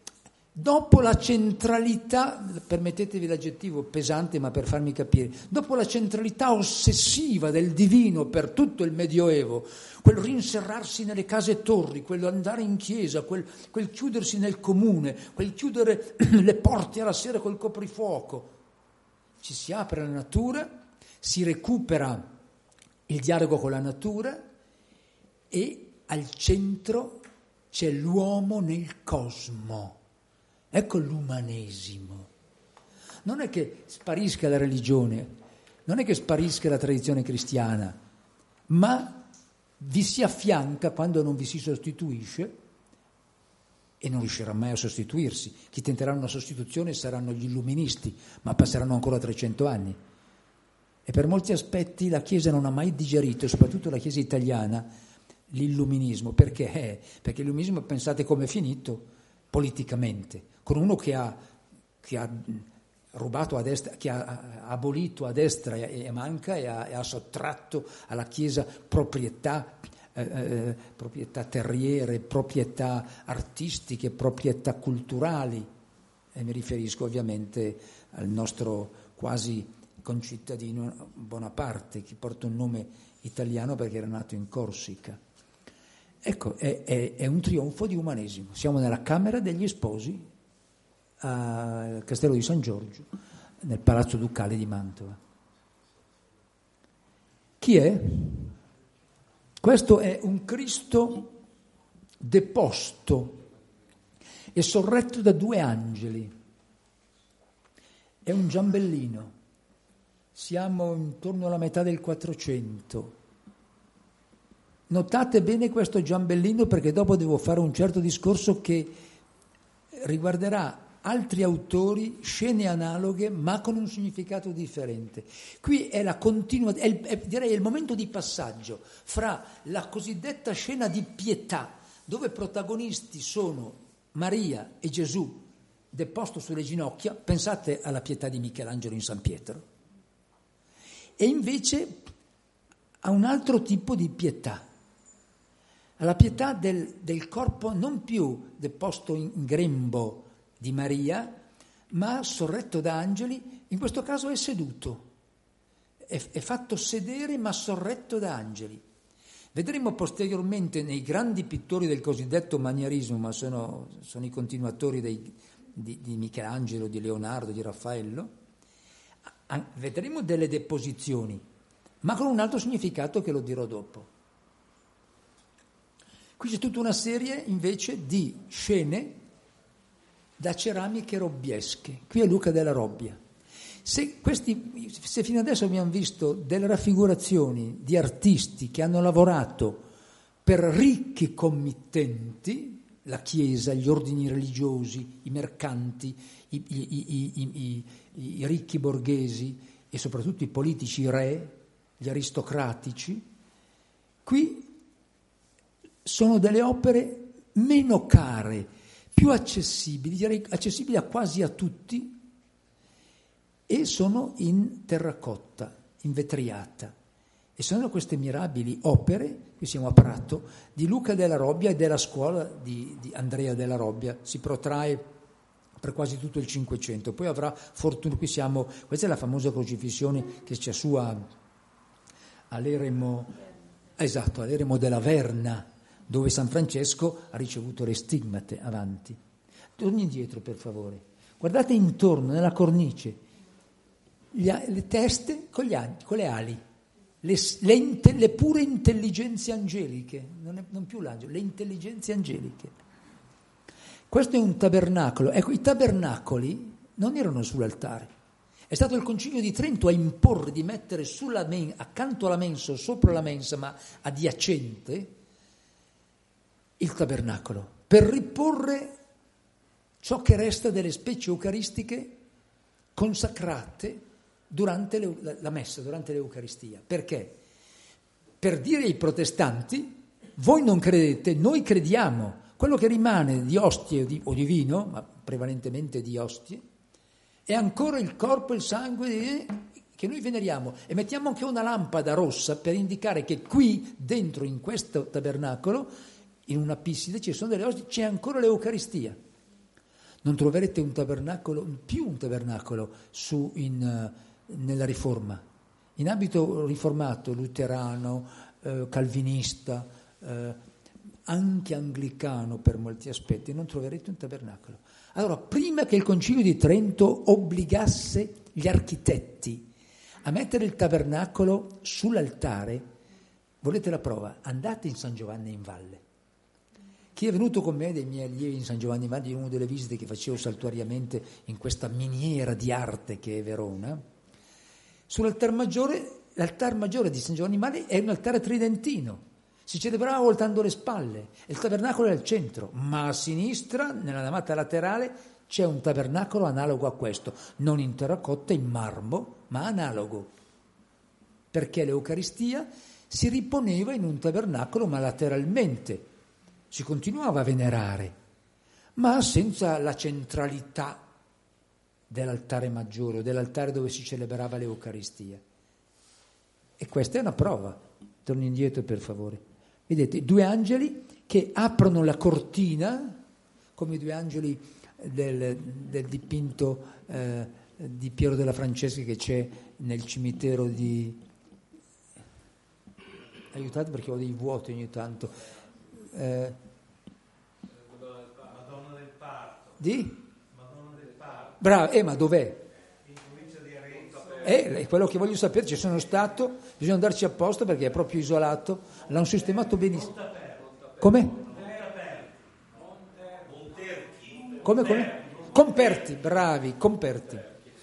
dopo la centralità, permettetevi l'aggettivo pesante ma per farmi capire, dopo la centralità ossessiva del divino per tutto il Medioevo, quel rinserrarsi nelle case torri, quel andare in chiesa, quel, quel chiudersi nel comune, quel chiudere le porte alla sera col coprifuoco, ci si apre alla natura, si recupera il dialogo con la natura e al centro c'è l'uomo nel cosmo. Ecco l'umanesimo. Non è che sparisca la religione, non è che sparisca la tradizione cristiana, ma vi si affianca quando non vi si sostituisce, e non riuscirà mai a sostituirsi. Chi tenterà una sostituzione saranno gli illuministi, ma passeranno ancora trecento anni. E per molti aspetti la Chiesa non ha mai digerito, soprattutto la Chiesa italiana, l'illuminismo. Perché? Perché l'illuminismo, pensate come è finito politicamente, con uno che ha, che ha rubato a destra, che ha abolito a destra e, e manca e ha, e ha sottratto alla Chiesa proprietà, eh, eh, proprietà terriere, proprietà artistiche, proprietà culturali. E mi riferisco ovviamente al nostro quasi concittadino Bonaparte, che porta un nome italiano perché era nato in Corsica. Ecco, è, è, è un trionfo di umanesimo. Siamo nella Camera degli Sposi al Castello di San Giorgio, nel Palazzo Ducale di Mantova. Chi è? Questo è un Cristo deposto e sorretto da due angeli. È un giambellino. Siamo intorno alla metà del Quattrocento. Notate bene questo giambellino, perché dopo devo fare un certo discorso che riguarderà altri autori, scene analoghe, ma con un significato differente. Qui è la continua, è il, è, direi è il momento di passaggio fra la cosiddetta scena di pietà, dove protagonisti sono Maria e Gesù deposto sulle ginocchia, pensate alla pietà di Michelangelo in San Pietro, e invece a un altro tipo di pietà, alla pietà del, del corpo non più deposto in grembo di Maria, ma sorretto da angeli. In questo caso è seduto, è, è fatto sedere ma sorretto da angeli. Vedremo posteriormente nei grandi pittori del cosiddetto manierismo, ma sono, sono i continuatori dei, di, di Michelangelo, di Leonardo, di Raffaello, a, vedremo delle deposizioni, ma con un altro significato che lo dirò dopo. Qui c'è tutta una serie invece di scene da ceramiche robbiesche. Qui è Luca della Robbia. Se, questi, se fino adesso abbiamo visto delle raffigurazioni di artisti che hanno lavorato per ricchi committenti, la Chiesa, gli ordini religiosi, i mercanti, i, i, i, i, i, i ricchi borghesi e soprattutto i politici, i re, gli aristocratici, qui sono delle opere meno care, più accessibili, direi accessibili a quasi a tutti, e sono in terracotta, in vetriata. E sono queste mirabili opere, qui siamo a Prato, di Luca della Robbia e della scuola di, di Andrea della Robbia. Si protrae per quasi tutto il Cinquecento. Poi avrà fortuna, qui siamo, questa è la famosa crocifissione che c'è su a, all'eremo, esatto, all'eremo della Verna, dove San Francesco ha ricevuto le stigmate. Avanti. Torni indietro, per favore. Guardate intorno, nella cornice, gli, le teste con, gli, con le ali, le, le, inte, le pure intelligenze angeliche, non, è, non più l'angelo, le intelligenze angeliche. Questo è un tabernacolo. Ecco, i tabernacoli non erano sull'altare. È stato il Concilio di Trento a imporre di mettere sulla men, accanto alla mensa o sopra la mensa, ma adiacente, il tabernacolo, per riporre ciò che resta delle specie eucaristiche consacrate durante le, la, la messa, durante l'Eucaristia. Perché? Per dire ai protestanti, voi non credete, noi crediamo. Quello che rimane di ostie o di, o di vino, ma prevalentemente di ostie, è ancora il corpo e il sangue di, che noi veneriamo. E mettiamo anche una lampada rossa per indicare che qui, dentro, in questo tabernacolo, in una pisside ci sono delle ostie, c'è ancora l'Eucaristia. Non troverete un tabernacolo, più un tabernacolo su in, nella Riforma. In ambito riformato, luterano, eh, calvinista, eh, anche anglicano per molti aspetti, non troverete un tabernacolo. Allora, prima che il Concilio di Trento obbligasse gli architetti a mettere il tabernacolo sull'altare, volete la prova? Andate in San Giovanni in Valle. Chi è venuto con me dei miei allievi in San Giovanni in Valle, in una delle visite che facevo saltuariamente in questa miniera di arte che è Verona, sull'altar maggiore, l'altar maggiore di San Giovanni in Valle è un altare tridentino, si celebrava voltando le spalle, e il tabernacolo è al centro, ma a sinistra, nella navata laterale, c'è un tabernacolo analogo a questo, non in terracotta, in marmo, ma analogo, perché l'Eucaristia si riponeva in un tabernacolo ma lateralmente. Si continuava a venerare, ma senza la centralità dell'altare maggiore o dell'altare dove si celebrava l'Eucaristia. E questa è una prova. Torni indietro, per favore. Vedete, due angeli che aprono la cortina, come i due angeli del, del dipinto eh, di Piero della Francesca che c'è nel cimitero di... Aiutate perché ho dei vuoti ogni tanto. Eh, Madonna del Parto. di? Madonna del Parto. Bravo, eh, ma dov'è? In provincia di Arezzo. Eh, è quello che voglio sapere, ci sono stato, bisogna andarci apposta perché è proprio isolato, l'hanno sistemato benissimo. Come? Come, come? Comperti, bravi, Comperti.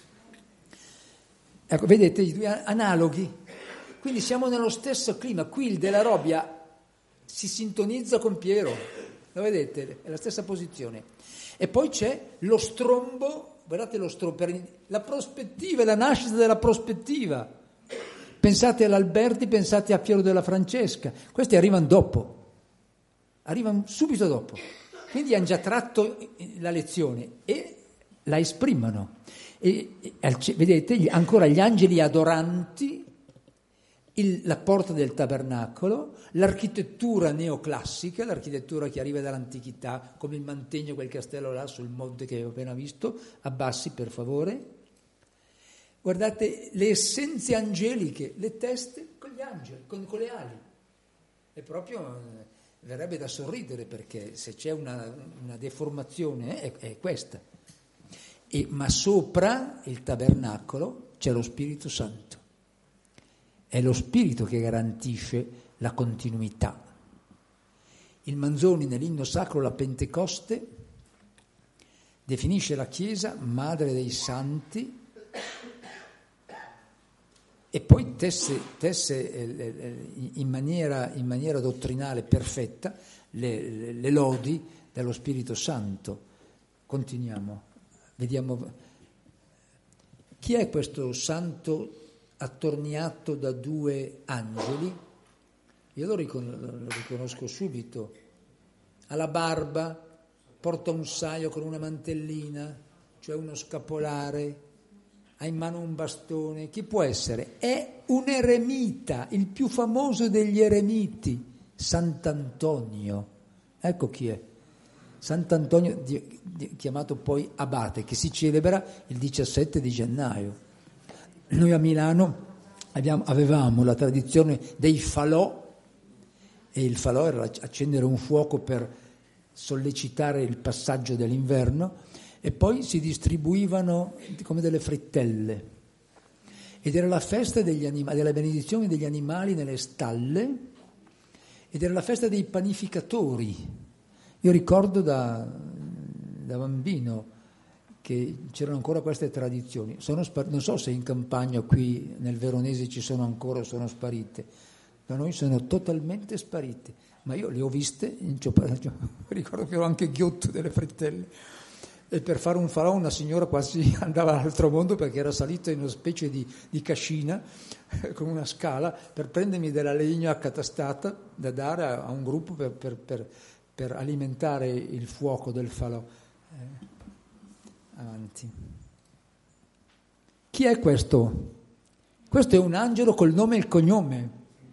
Ecco, vedete i due analoghi? Quindi siamo nello stesso clima. Qui il Della Robbia si sintonizza con Piero, lo vedete? È la stessa posizione. E poi c'è lo strombo, guardate lo strombo, la prospettiva, la nascita della prospettiva. Pensate all'Alberti, pensate a Piero della Francesca. Questi arrivano dopo, arrivano subito dopo. Quindi hanno già tratto la lezione e la esprimono. E, e, vedete, ancora gli angeli adoranti, il, la porta del tabernacolo, l'architettura neoclassica, l'architettura che arriva dall'antichità, come il Mantegno, quel castello là sul monte che avevo appena visto. Abbassi, per favore. Guardate le essenze angeliche, le teste con gli angeli, con, con le ali. È proprio... verrebbe da sorridere perché se c'è una, una deformazione è, è questa. E, ma sopra il tabernacolo c'è lo Spirito Santo. È lo Spirito che garantisce la continuità. Il Manzoni nell'inno sacro La Pentecoste definisce la Chiesa madre dei santi e poi tesse, tesse eh, in, maniera, in maniera dottrinale perfetta le, le, le lodi dello Spirito Santo. Continuiamo, vediamo chi è questo santo attorniato da due angeli. Io lo, ricon- lo riconosco subito. Ha la barba, porta un saio con una mantellina, cioè uno scapolare, ha in mano un bastone. Chi può essere? È un eremita, il più famoso degli eremiti, Sant'Antonio. Ecco chi è. Sant'Antonio, di, di, chiamato poi abate, che si celebra il diciassette di gennaio. Noi a Milano abbiamo, avevamo la tradizione dei falò, e il falò era accendere un fuoco per sollecitare il passaggio dell'inverno, e poi si distribuivano come delle frittelle. Ed era la festa degli anima- della benedizione degli animali nelle stalle, ed era la festa dei panificatori. Io ricordo da, da bambino che c'erano ancora queste tradizioni. Sono spar- non so se in campagna qui nel Veronese ci sono ancora o sono sparite. Da noi sono totalmente sparite, ma io le ho viste, in Cioppa- ricordo che ero anche ghiotto delle frittelle. E per fare un falò una signora quasi andava all'altro mondo perché era salita in una specie di, di cascina con una scala per prendermi della legna accatastata da dare a, a un gruppo per, per, per, per alimentare il fuoco del falò. Eh, avanti. Chi è questo? Questo è un angelo col nome e il cognome.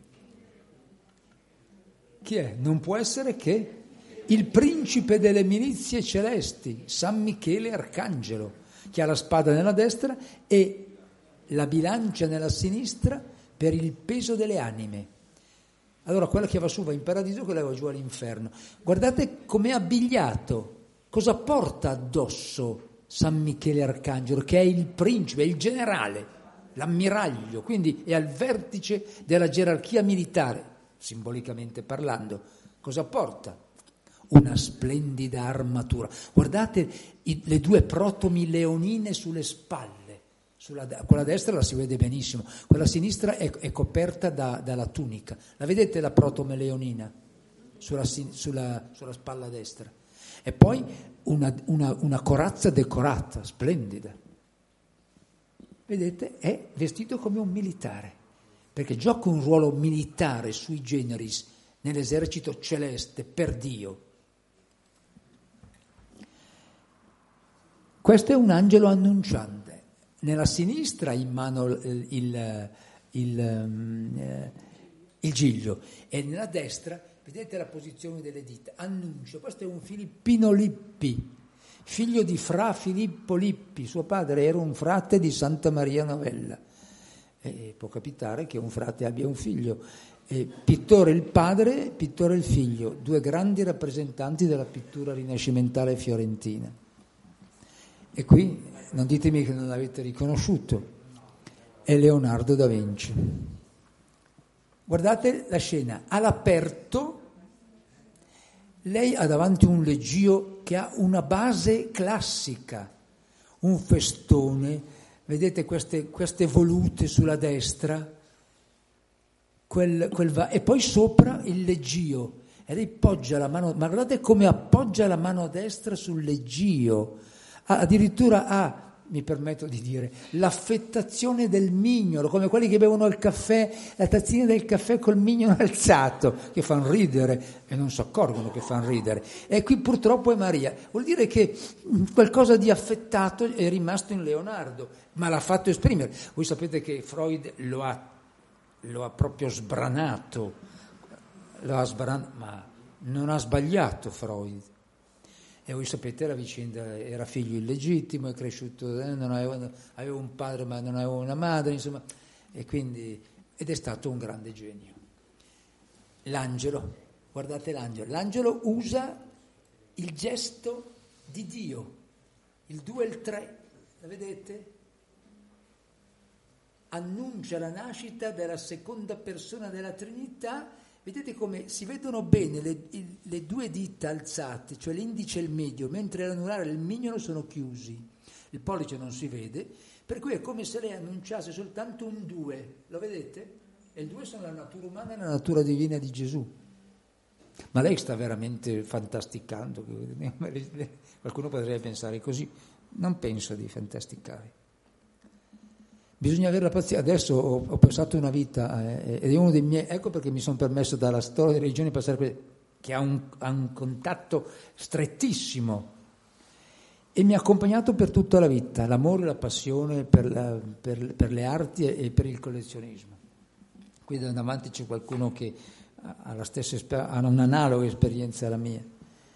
Chi è? Non può essere che il principe delle milizie celesti, San Michele Arcangelo, che ha la spada nella destra e la bilancia nella sinistra per il peso delle anime. Allora quella che va su va in paradiso, quella che va giù all'inferno. Guardate com'è abbigliato, cosa porta addosso San Michele Arcangelo, che è il principe, è il generale, l'ammiraglio, quindi è al vertice della gerarchia militare, simbolicamente parlando. Cosa porta? Una splendida armatura. Guardate i, le due protomi leonine sulle spalle. Sulla, quella destra la si vede benissimo, quella sinistra è, è coperta da, dalla tunica. La vedete la protome leonina sulla, sulla, sulla spalla destra? E poi una, una, una corazza decorata, splendida. Vedete? È vestito come un militare, perché gioca un ruolo militare sui generis nell'esercito celeste per Dio. Questo è un angelo annunciante. Nella sinistra ha in mano il, il, il, il giglio e nella destra, vedete la posizione delle dita, annuncia. Questo è un Filippino Lippi. figlio di Fra Filippo Lippi, suo padre era un frate di Santa Maria Novella. E può capitare che un frate abbia un figlio. E pittore il padre, pittore il figlio, due grandi rappresentanti della pittura rinascimentale fiorentina. E qui non ditemi che non l'avete riconosciuto, è Leonardo da Vinci. Guardate la scena, all'aperto lei ha davanti un leggio che ha una base classica, un festone, vedete queste, queste volute sulla destra, quel, quel va- e poi sopra il leggio, e lei poggia la mano, ma guardate come appoggia la mano destra sul leggio, ha, addirittura ha, mi permetto di dire, l'affettazione del mignolo, come quelli che bevono il caffè, la tazzina del caffè col mignolo alzato, che fanno ridere e non si accorgono che fanno ridere. E qui purtroppo è Maria. Vuol dire che qualcosa di affettato è rimasto in Leonardo, ma l'ha fatto esprimere. Voi sapete che Freud lo ha, lo ha proprio sbranato, lo ha sbranato, ma non ha sbagliato Freud. E voi sapete la vicenda, era figlio illegittimo, è cresciuto, eh, non aveva, aveva un padre ma non aveva una madre, insomma, e quindi, ed è stato un grande genio. L'angelo, guardate l'angelo, l'angelo usa il gesto di Dio, il due e il tre, la vedete? Annuncia la nascita della seconda persona della Trinità. Vedete come si vedono bene le, le due dita alzate, cioè l'indice e il medio, mentre l'anulare e il mignolo sono chiusi. Il pollice non si vede, per cui è come se lei annunciasse soltanto un due. Lo vedete? E il due sono la natura umana e la natura divina di Gesù. Ma lei sta veramente fantasticando. Qualcuno potrebbe pensare così. Non penso di fantasticare. Bisogna avere la pazienza. Adesso ho, ho passato una vita eh, ed è uno dei miei, ecco perché mi sono permesso dalla storia delle religioni passare per, che ha un, ha un contatto strettissimo e mi ha accompagnato per tutta la vita, l'amore e la passione per, la, per, per le arti e, e per il collezionismo. Qui da davanti c'è qualcuno che ha, la stessa, ha un'analoga esperienza alla mia.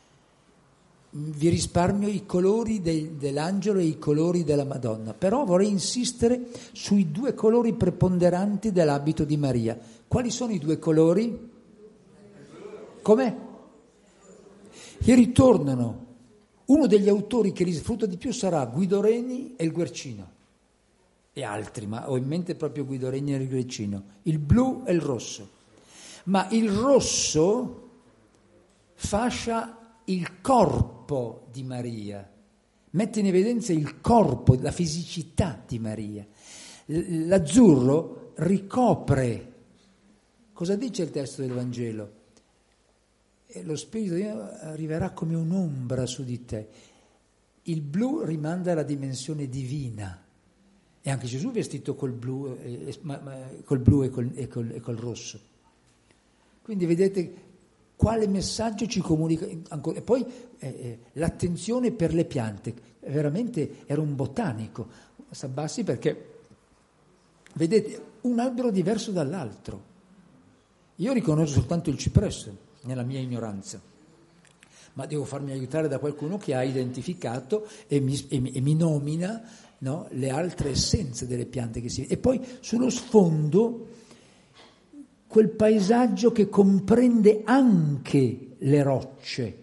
Vi risparmio i colori del, dell'angelo e i colori della Madonna, però vorrei insistere sui due colori preponderanti dell'abito di Maria. Quali sono i due colori? Com'è? Che ritornano. Uno degli autori che li sfrutta di più sarà Guido Reni e il Guercino, e altri, ma ho in mente proprio Guido Reni e il Guercino. Il blu e il rosso. Ma il rosso fascia il corpo di Maria, mette in evidenza il corpo, la fisicità di Maria. L'azzurro ricopre. Cosa dice il testo del Vangelo? E lo Spirito di Dio arriverà come un'ombra su di te. Il blu rimanda alla dimensione divina. E anche Gesù vestito col blu, eh, ma, ma, col blu e col, e, col, e col rosso. Quindi vedete quale messaggio ci comunica ancora. E poi eh, eh, l'attenzione per le piante. Veramente era un botanico Sabassi, perché vedete un albero diverso dall'altro. Io riconosco soltanto il cipresso nella mia ignoranza, ma devo farmi aiutare da qualcuno che ha identificato e mi, e mi, e mi nomina, no, le altre essenze delle piante che si. E poi sullo sfondo quel paesaggio che comprende anche le rocce.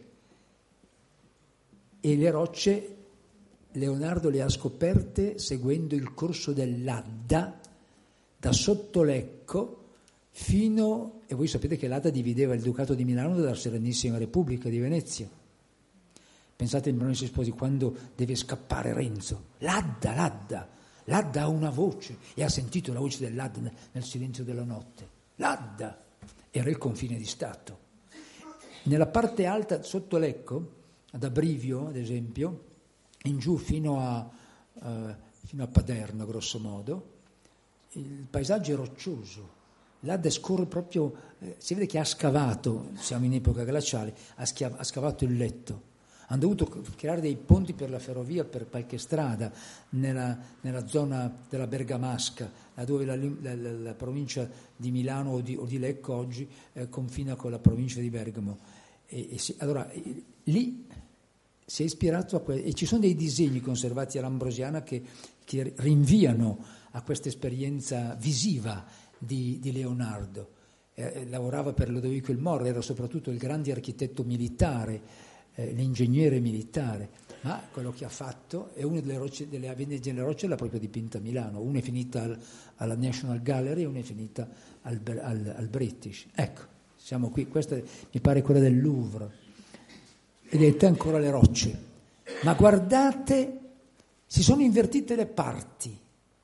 E le rocce Leonardo le ha scoperte seguendo il corso dell'Adda, da Sottolecco fino, e voi sapete che l'Adda divideva il Ducato di Milano dalla Serenissima Repubblica di Venezia. Pensate in Brunello si sposi quando deve scappare Renzo. L'Adda, l'Adda, l'Adda ha una voce, e ha sentito la voce dell'Adda nel silenzio della notte. L'Adda era il confine di Stato. Nella parte alta, sotto Lecco, ad Abrivio, ad esempio, in giù fino a, uh, fino a Paderno, grosso modo, il paesaggio è roccioso. L'Adda scorre proprio, eh, si vede che ha scavato, siamo in epoca glaciale, ha, schia- ha scavato il letto. Hanno dovuto creare dei ponti per la ferrovia, per qualche strada, nella, nella zona della Bergamasca, dove la, la, la, la provincia di Milano o di, o di Lecco oggi eh, confina con la provincia di Bergamo. E, e si, allora, lì si è ispirato a que- e ci sono dei disegni conservati all'Ambrosiana che, che rinviano a questa esperienza visiva di, di Leonardo. Eh, lavorava per Lodovico il Moro, era soprattutto il grande architetto militare, eh, l'ingegnere militare, ma quello che ha fatto è una delle, rocce, delle Avvenire delle Rocce l'ha proprio dipinta a Milano, una è finita al, alla National Gallery e una è finita al, al, al British. Ecco, siamo qui, questa mi pare quella del Louvre, vedete ancora le rocce, ma guardate, si sono invertite le parti.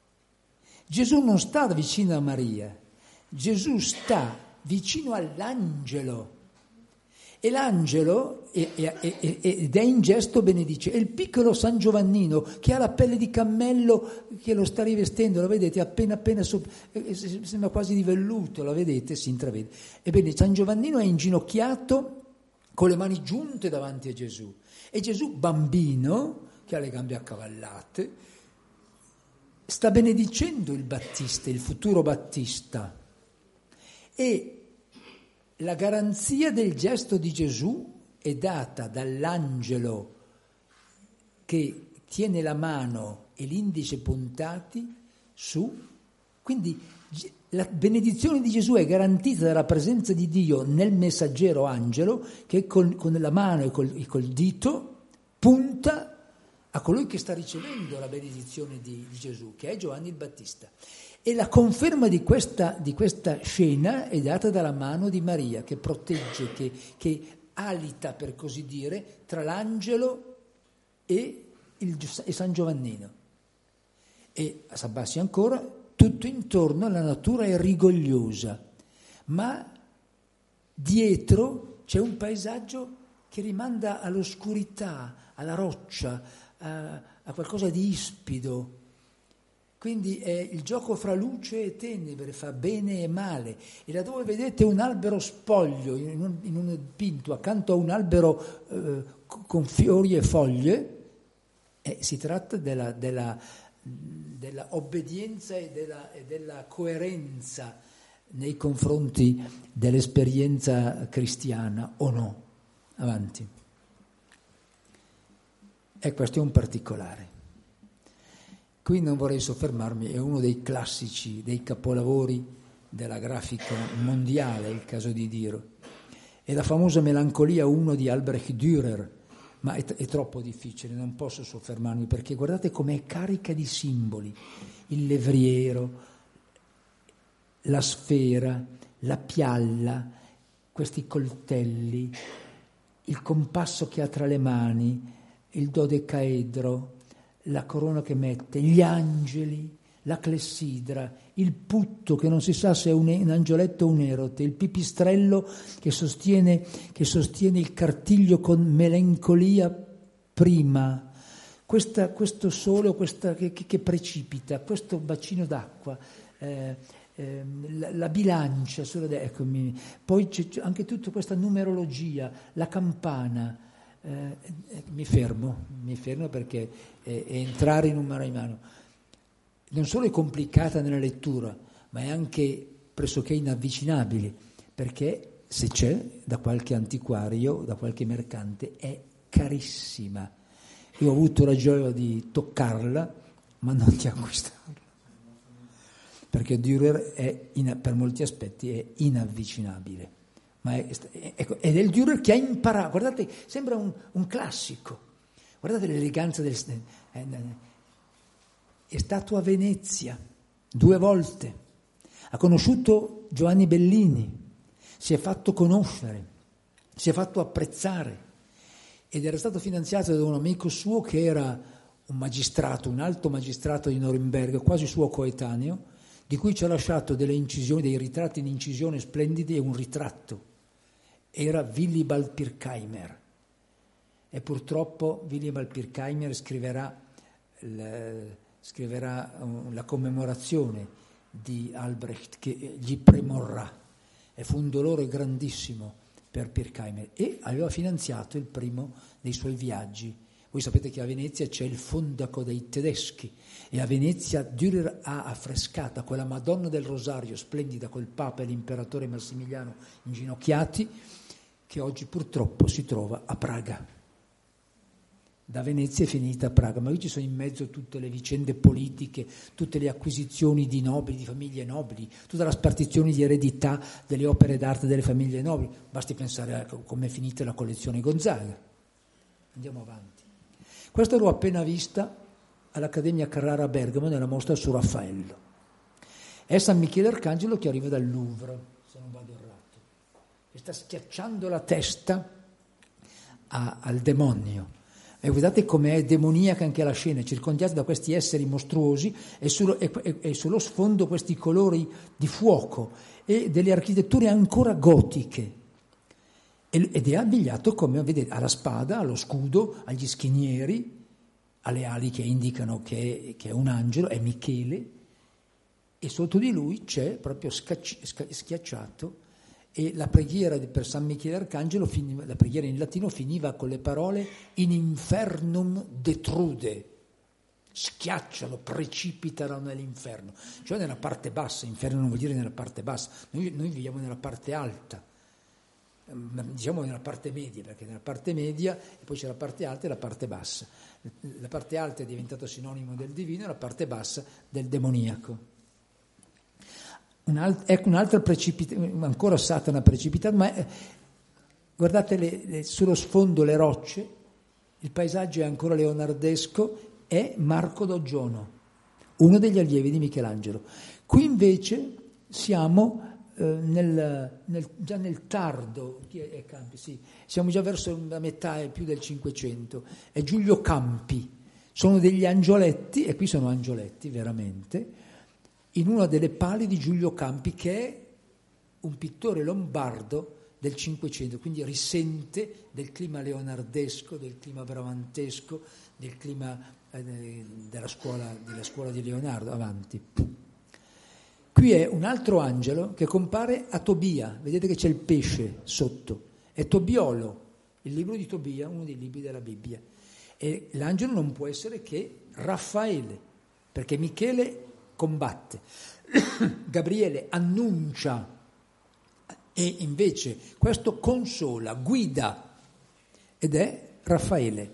Gesù non sta vicino a Maria, Gesù sta vicino all'angelo e l'angelo è, è, è, ed è in gesto benedice. E il piccolo San Giovannino che ha la pelle di cammello che lo sta rivestendo, lo vedete appena appena sopra, sembra quasi di velluto, lo vedete, si intravede. Ebbene, San Giovannino è inginocchiato con le mani giunte davanti a Gesù e Gesù bambino che ha le gambe accavallate sta benedicendo il Battista, il futuro Battista. E la garanzia del gesto di Gesù è data dall'angelo che tiene la mano e l'indice puntati su. Quindi la benedizione di Gesù è garantita dalla presenza di Dio nel messaggero angelo che con, con la mano e col, e col dito punta a colui che sta ricevendo la benedizione di, di Gesù, che è Giovanni il Battista. E la conferma di questa, di questa scena è data dalla mano di Maria, che protegge, che, che alita, per così dire, tra l'angelo e, il, e San Giovannino. E a Sabbassi ancora, tutto intorno la natura è rigogliosa, ma dietro c'è un paesaggio che rimanda all'oscurità, alla roccia, a, a qualcosa di ispido. Quindi è il gioco fra luce e tenebre, fra bene e male. E laddove vedete un albero spoglio in un, in un dipinto accanto a un albero eh, con fiori e foglie, eh, si tratta della, della, della obbedienza e della, e della coerenza nei confronti dell'esperienza cristiana, o no? Avanti. E questo è un particolare. Qui non vorrei soffermarmi, è uno dei classici, dei capolavori della grafica mondiale, è il caso di dirlo. È la famosa Melancolia uno di Albrecht Dürer, ma è, è troppo difficile, non posso soffermarmi, perché guardate com'è carica di simboli. Il levriero, la sfera, la pialla, questi coltelli, il compasso che ha tra le mani, il dodecaedro, la corona che mette, gli angeli, la clessidra, il putto che non si sa se è un, un angioletto o un erote, il pipistrello che sostiene, che sostiene il cartiglio con melancolia prima, questa, questo sole questa, che, che precipita, questo bacino d'acqua, eh, eh, la, la bilancia, eccomi. Poi c'è anche tutta questa numerologia, la campana. Eh, eh, mi fermo, mi fermo perché è, è entrare in un mare in mano. Non solo è complicata nella lettura, ma è anche pressoché inavvicinabile, perché se c'è da qualche antiquario, da qualche mercante, è carissima. Io ho avuto la gioia di toccarla, ma non di acquistarla, perché Dürer è in, per molti aspetti è inavvicinabile. Ma è, ecco, ed è il Dürer che ha imparato, guardate, sembra un, un classico, guardate l'eleganza del... Eh, è stato a Venezia due volte, ha conosciuto Giovanni Bellini, si è fatto conoscere, si è fatto apprezzare ed era stato finanziato da un amico suo che era un magistrato, un alto magistrato di Norimberga, quasi suo coetaneo, di cui ci ha lasciato delle incisioni, dei ritratti in incisione splendidi e un ritratto. Era Willibald Pirkheimer e purtroppo Willibald Pirkheimer scriverà, il, scriverà la commemorazione di Albrecht che gli premorrà e fu un dolore grandissimo per Pirkheimer e aveva finanziato il primo dei suoi viaggi. Voi sapete che a Venezia c'è il fondaco dei tedeschi e a Venezia Dürer ha affrescata quella Madonna del Rosario splendida col Papa e l'imperatore Massimiliano inginocchiati, che oggi purtroppo si trova a Praga. da Venezia è finita a Praga, ma qui ci sono in mezzo tutte le vicende politiche, tutte le acquisizioni di nobili, di famiglie nobili, tutta la spartizione di eredità delle opere d'arte delle famiglie nobili. Basti pensare a come è finita la collezione Gonzaga. Andiamo avanti. Questo l'ho appena vista all'Accademia Carrara a Bergamo nella mostra su Raffaello. È San Michele Arcangelo che arriva dal Louvre, se non vado errato, e sta schiacciando la testa a, al demonio. E guardate com'è demoniaca anche la scena, circondata da questi esseri mostruosi e sullo, e, e, e sullo sfondo questi colori di fuoco e delle architetture ancora gotiche. E, ed è abbigliato come, vedete, alla spada, allo scudo, agli schinieri, alle ali che indicano che, che è un angelo, è Michele, e sotto di lui c'è proprio scacci, schiacciato. E la preghiera per San Michele Arcangelo, finiva, la preghiera in latino finiva con le parole in infernum detrude, schiaccialo, precipitalo nell'inferno, cioè nella parte bassa. Inferno non vuol dire nella parte bassa, noi, noi viviamo nella parte alta, diciamo nella parte media, perché nella parte media e poi c'è la parte alta e la parte bassa. La parte alta è diventata sinonimo del divino e la parte bassa del demoniaco. Ecco un'altra precipitazione, ancora Satana precipitato, ma è, guardate le, le, sullo sfondo le rocce, il paesaggio è ancora leonardesco, è Marco Doggiano, uno degli allievi di Michelangelo. Qui invece siamo eh, nel, nel, già nel tardo, chi è, è Campi? Sì, siamo già verso la metà e più del Cinquecento, è Giulio Campi, sono degli angioletti, e qui sono angioletti veramente, in una delle pale di Giulio Campi, che è un pittore lombardo del Cinquecento, quindi risente del clima leonardesco, del clima bramantesco, del clima eh, della, scuola, della scuola di Leonardo. Avanti. Qui è un altro angelo che compare a Tobia, vedete che c'è il pesce sotto, è Tobiolo, il libro di Tobia, uno dei libri della Bibbia, e l'angelo non può essere che Raffaele, perché Michele combatte, Gabriele annuncia e invece questo consola, guida, ed è Raffaele.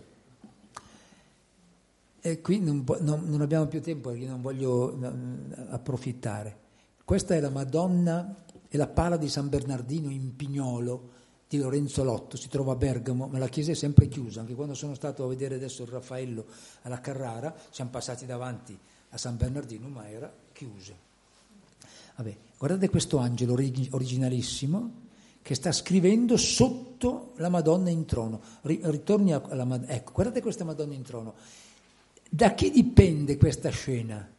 E qui non, non, non abbiamo più tempo perché non voglio non, approfittare. Questa è la Madonna e la pala di San Bernardino in Pignolo di Lorenzo Lotto, si trova a Bergamo, ma la chiesa è sempre chiusa. Anche quando sono stato a vedere adesso il Raffaello alla Carrara, siamo passati davanti a San Bernardino, ma era chiuso. Vabbè, guardate questo angelo originalissimo che sta scrivendo sotto la Madonna in trono. Ritorni alla Madonna. Ecco, guardate questa Madonna in trono. Da chi dipende questa scena?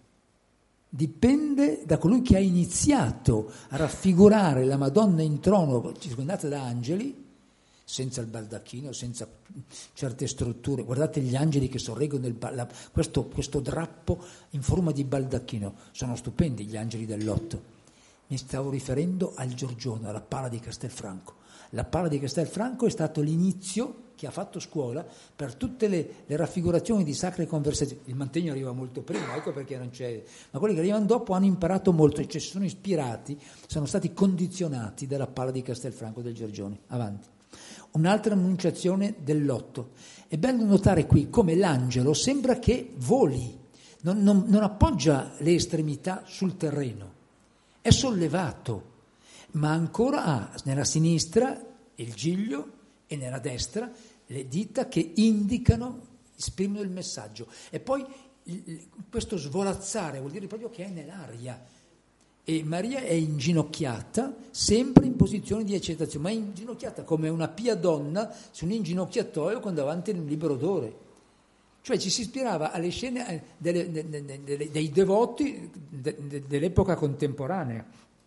Dipende da colui che ha iniziato a raffigurare la Madonna in trono, circondata da angeli, senza il baldacchino, senza certe strutture. Guardate gli angeli che sorreggono il, la, questo, questo drappo in forma di baldacchino. Sono stupendi gli angeli del Lotto. Mi stavo riferendo al Giorgione, alla pala di Castelfranco. La pala di Castelfranco è stato l'inizio che ha fatto scuola per tutte le, le raffigurazioni di sacre conversazioni. Il Mantegno arriva molto prima, ecco perché non c'è, ma quelli che arrivano dopo hanno imparato molto, cioè si sono ispirati, sono stati condizionati dalla pala di Castelfranco del Giorgione. Avanti. Un'altra annunciazione del Lotto. È bello notare qui come l'angelo sembra che voli, non, non, non appoggia le estremità sul terreno, è sollevato, ma ancora ha nella sinistra il giglio e nella destra le dita che indicano, esprimono il messaggio. E poi questo svolazzare vuol dire proprio che è nell'aria. E Maria è inginocchiata, sempre in posizione di accettazione, ma inginocchiata come una pia donna su un inginocchiatoio con davanti un libro d'ore. Cioè ci si ispirava alle scene delle, delle, delle, dei devoti dell'epoca contemporanea.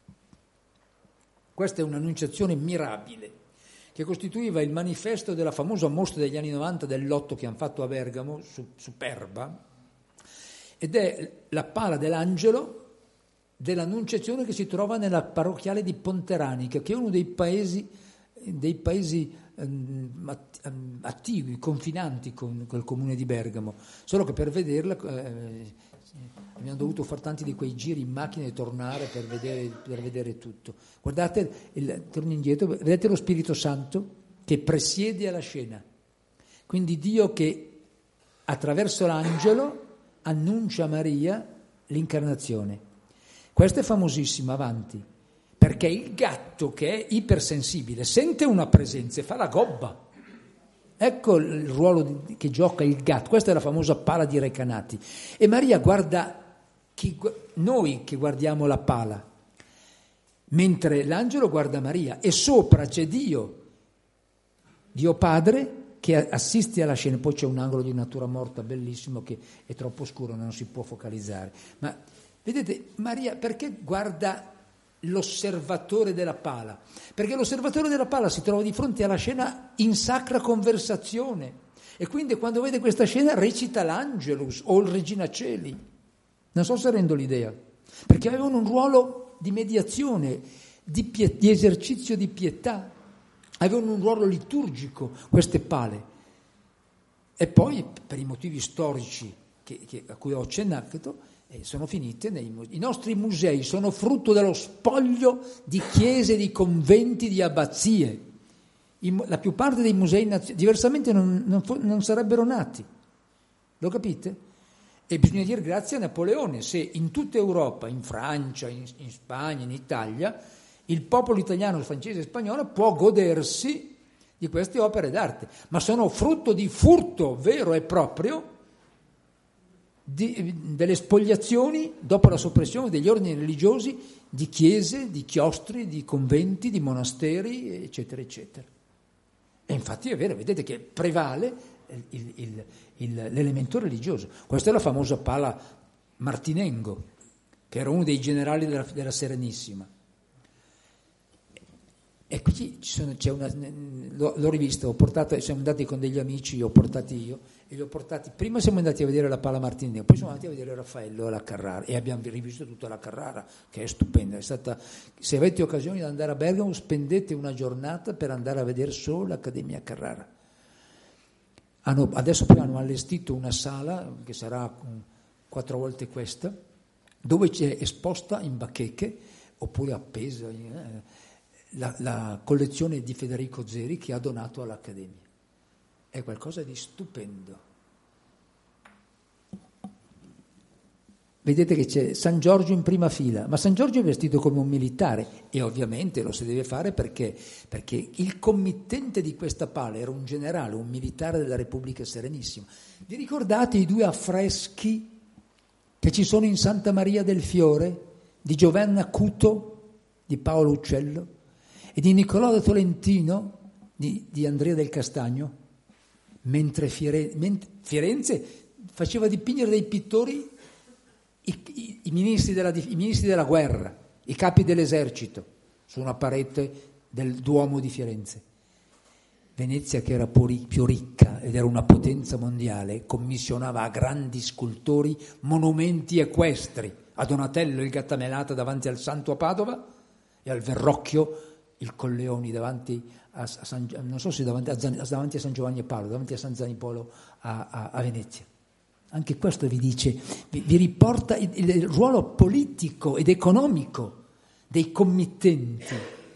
Questa è un'annunciazione mirabile, che costituiva il manifesto della famosa mostra degli anni novanta del Lotto che hanno fatto a Bergamo, su, superba, ed è la pala dell'angelo dell'annunciazione che si trova nella parrocchiale di Ponteranica, che è uno dei paesi, dei paesi um, attivi, confinanti con, con il comune di Bergamo, solo che per vederla eh, abbiamo dovuto fare tanti di quei giri in macchina e tornare per vedere, per vedere tutto. Guardate, il, torno indietro, vedete lo Spirito Santo che presiede alla scena, quindi Dio che attraverso l'angelo annuncia a Maria l'incarnazione. Questo è famosissimo, avanti, perché il gatto, che è ipersensibile, sente una presenza e fa la gobba. Ecco il ruolo che gioca il gatto. Questa è la famosa pala di Recanati. E Maria guarda chi, noi che guardiamo la pala, mentre l'angelo guarda Maria, e sopra c'è Dio, Dio Padre, che assiste alla scena. Poi c'è un angolo di natura morta bellissimo che è troppo scuro, non si può focalizzare. Ma vedete, Maria perché guarda l'osservatore della pala? Perché l'osservatore della pala si trova di fronte alla scena in sacra conversazione, e quindi quando vede questa scena recita l'Angelus o il Regina Celi. Non so se rendo l'idea, perché avevano un ruolo di mediazione, di, pie- di esercizio di pietà, avevano un ruolo liturgico queste pale. E poi, per i motivi storici che, che, a cui ho accennato, eh, sono finite nei musei. I nostri musei sono frutto dello spoglio di chiese, di conventi, di abbazie. I, la più parte dei musei nazionali, diversamente non, non, non sarebbero nati. Lo capite? E bisogna dire grazie a Napoleone se in tutta Europa, in Francia, in, in Spagna, in Italia, il popolo italiano, francese e spagnolo può godersi di queste opere d'arte, ma sono frutto di furto vero e proprio di, delle spoliazioni dopo la soppressione degli ordini religiosi di chiese, di chiostri, di conventi, di monasteri, eccetera, eccetera. E infatti è vero, vedete che prevale il, il, il, l'elemento religioso. Questa è la famosa pala Martinengo, che era uno dei generali della, della Serenissima. E qui ci sono, c'è una, l'ho, l'ho rivista, ho portato, siamo andati con degli amici, li ho portati io, e li ho portati, prima siamo andati a vedere la pala Martinengo, poi siamo andati a vedere Raffaello alla Carrara, e abbiamo rivisto tutta la Carrara, che è stupenda. È stata, se avete occasione di andare a Bergamo, spendete una giornata per andare a vedere solo l'Accademia Carrara. Hanno, adesso poi hanno allestito una sala, che sarà quattro volte questa, dove c'è esposta in bacheche, oppure appesa, eh, La, la collezione di Federico Zeri che ha donato all'Accademia. È qualcosa di stupendo. Vedete che c'è San Giorgio in prima fila, ma San Giorgio è vestito come un militare, e ovviamente lo si deve fare perché, perché il committente di questa pala era un generale, un militare della Repubblica Serenissima. Vi ricordate i due affreschi che ci sono in Santa Maria del Fiore di Giovanna Cuto, di Paolo Uccello, e di Niccolò da Tolentino, di, di Andrea del Castagno, mentre, Fiere, mentre Firenze faceva dipingere dei pittori i, i, i, ministri della, i ministri della guerra, i capi dell'esercito, su una parete del Duomo di Firenze. Venezia, che era più ricca ed era una potenza mondiale, commissionava a grandi scultori monumenti equestri, a Donatello il Gattamelata davanti al Santo a Padova, e al Verrocchio il Colleoni davanti a, a San, non so se davanti a, davanti a San Giovanni e Paolo, davanti a San Zanipolo a, a, a Venezia. Anche questo vi dice, vi, vi riporta il, il ruolo politico ed economico dei committenti.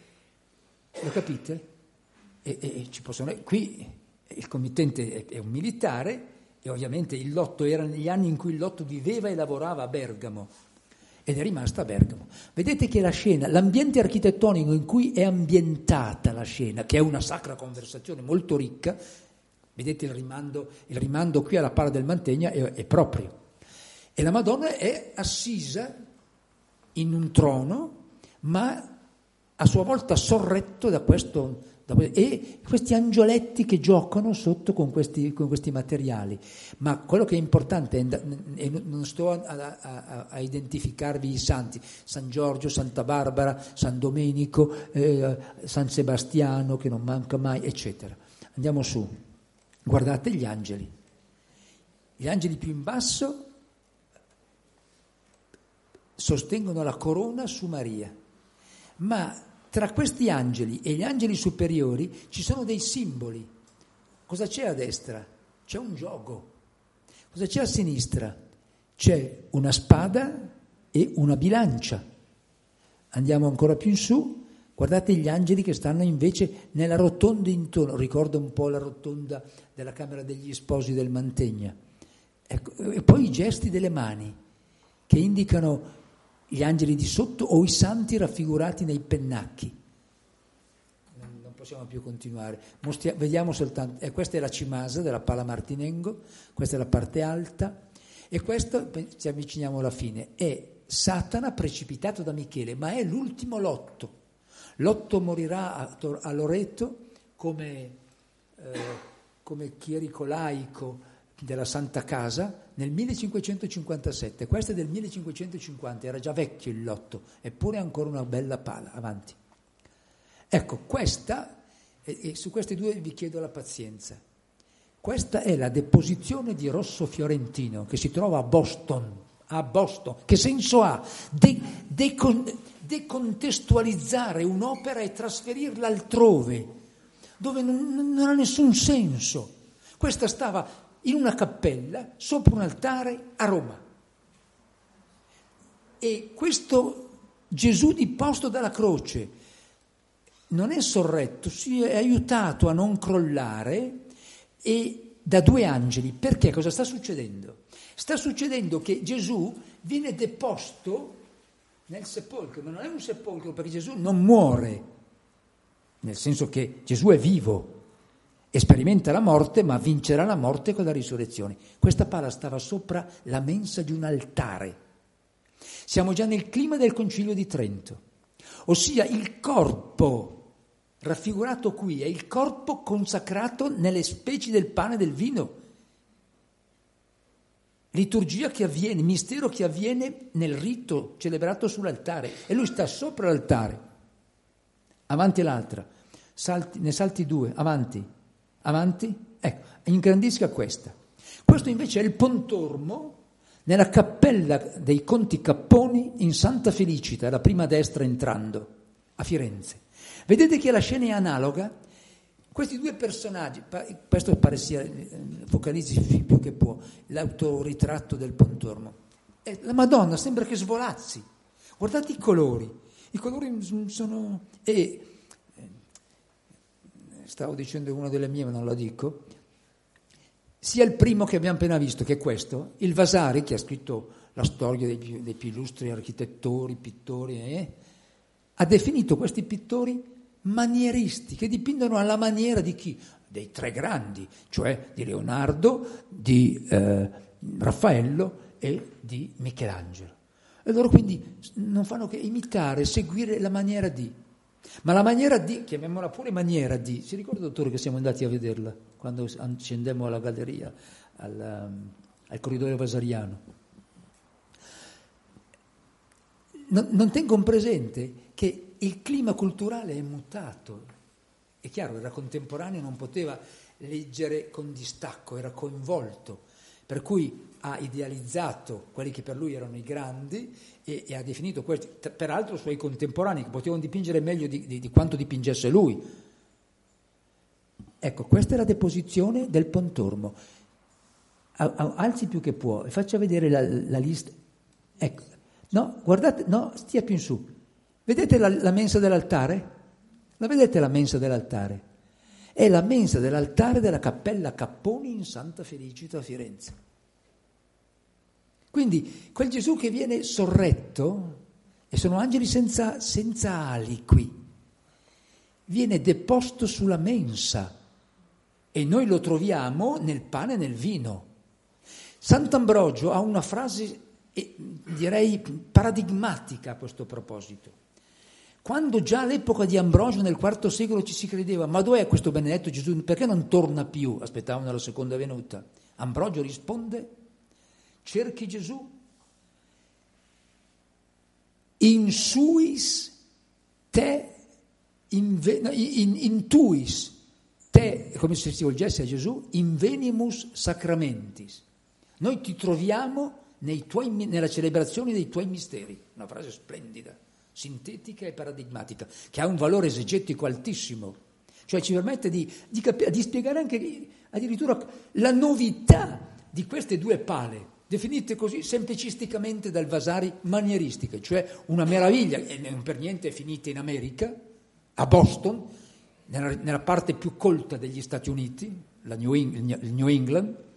Lo capite? E, e, e ci possono, qui il committente è, è un militare, e ovviamente il lotto era negli anni in cui il lotto viveva e lavorava a Bergamo, ed è rimasta a Bergamo. Vedete che la scena, l'ambiente architettonico in cui è ambientata la scena, che è una sacra conversazione molto ricca, vedete il rimando, il rimando qui alla Pala del Mantegna è, è proprio. E la Madonna è assisa in un trono, ma a sua volta sorretto da questo, da, e questi angioletti che giocano sotto con questi, con questi materiali. Ma quello che è importante, è, è, non sto a, a, a, a identificarvi i santi, San Giorgio, Santa Barbara, San Domenico, eh, San Sebastiano, che non manca mai, eccetera. Andiamo su, guardate gli angeli. Gli angeli più in basso sostengono la corona su Maria, ma tra questi angeli e gli angeli superiori ci sono dei simboli. Cosa c'è a destra? C'è un giogo. Cosa c'è a sinistra? C'è una spada e una bilancia. Andiamo ancora più in su, guardate gli angeli che stanno invece nella rotonda intorno, ricorda un po' la rotonda della Camera degli Sposi del Mantegna. Ecco, e poi i gesti delle mani, che indicano gli angeli di sotto o i santi raffigurati nei pennacchi. Non, non possiamo più continuare. Mostria, vediamo soltanto, eh, questa è la cimasa della pala Martinengo, questa è la parte alta, e questo, ci avviciniamo alla fine, è Satana precipitato da Michele, ma è l'ultimo Lotto. Lotto morirà a, a Loreto come, eh, come chierico laico della Santa Casa nel millecinquecentocinquantasette. Questo è del millecinquecentocinquanta, era già vecchio il Lotto, eppure ancora una bella pala. Avanti. Ecco, questa, e, e su questi due vi chiedo la pazienza, questa è la deposizione di Rosso Fiorentino, che si trova a Boston. A Boston. Che senso ha? De, decon, decontestualizzare un'opera e trasferirla altrove, dove non, non ha nessun senso. Questa stava in una cappella sopra un altare a Roma. E questo Gesù disposto dalla croce non è sorretto, si è aiutato a non crollare e da due angeli. Perché? Cosa sta succedendo? Sta succedendo che Gesù viene deposto nel sepolcro, ma non è un sepolcro perché Gesù non muore, nel senso che Gesù è vivo e sperimenta la morte, ma vincerà la morte con la risurrezione. Questa pala stava sopra la mensa di un altare. Siamo già nel clima del Concilio di Trento, ossia il corpo raffigurato qui è il corpo consacrato nelle specie del pane e del vino. Liturgia che avviene, mistero che avviene nel rito celebrato sull'altare, e lui sta sopra l'altare. Avanti l'altra, salti, ne salti due, avanti, avanti, ecco, ingrandisca questa. Questo invece è il Pontormo nella cappella dei Conti Capponi in Santa Felicita, la prima a destra entrando, a Firenze. Vedete che la scena è analoga? Questi due personaggi, questo pare sia, focalizzi più che può, l'autoritratto del Pontormo. E la Madonna sembra che svolazzi. Guardate i colori. I colori sono... E stavo dicendo una delle mie, ma non la dico. Sia il primo che abbiamo appena visto, che è questo, il Vasari, che ha scritto la storia dei più, dei più illustri architettori, pittori, eh, ha definito questi pittori manieristi, che dipingono alla maniera di chi? Dei tre grandi, cioè di Leonardo, di eh, Raffaello e di Michelangelo. E loro quindi non fanno che imitare, seguire la maniera di. Ma la maniera di, chiamiamola pure maniera di, si ricorda, dottore, che siamo andati a vederla quando scendemmo alla galleria, al, al corridoio vasariano. Non, non tengono presente che il clima culturale è mutato. È chiaro, era contemporaneo, non poteva leggere con distacco, era coinvolto, per cui ha idealizzato quelli che per lui erano i grandi e, e ha definito questi, peraltro suoi contemporanei, che potevano dipingere meglio di, di, di quanto dipingesse lui. Ecco, questa è la deposizione del Pontormo. Alzi più che può e faccia vedere la, la lista. Ecco, no, guardate, no, stia più in su. Vedete la, la mensa dell'altare? La vedete la mensa dell'altare? È la mensa dell'altare della Cappella Capponi in Santa Felicita a Firenze. Quindi quel Gesù che viene sorretto, e sono angeli senza, senza ali qui, viene deposto sulla mensa e noi lo troviamo nel pane e nel vino. Sant'Ambrogio ha una frase, eh, direi, paradigmatica a questo proposito. Quando già all'epoca di Ambrogio nel quarto secolo ci si credeva, ma dov'è questo benedetto Gesù? Perché non torna più? Aspettavano la seconda venuta. Ambrogio risponde: cerchi Gesù in suis te inve, in, intuis te, come se si volgesse a Gesù, invenimus sacramentis. Noi ti troviamo nei tuoi, nella celebrazione dei tuoi misteri. Una frase splendida, sintetica e paradigmatica, che ha un valore esegetico altissimo, cioè ci permette di, di, cap- di spiegare anche addirittura la novità di queste due pale, definite così semplicisticamente dal Vasari manieristiche, cioè una meraviglia, e non per niente è finita in America, a Boston, nella, nella parte più colta degli Stati Uniti, la New, il New England,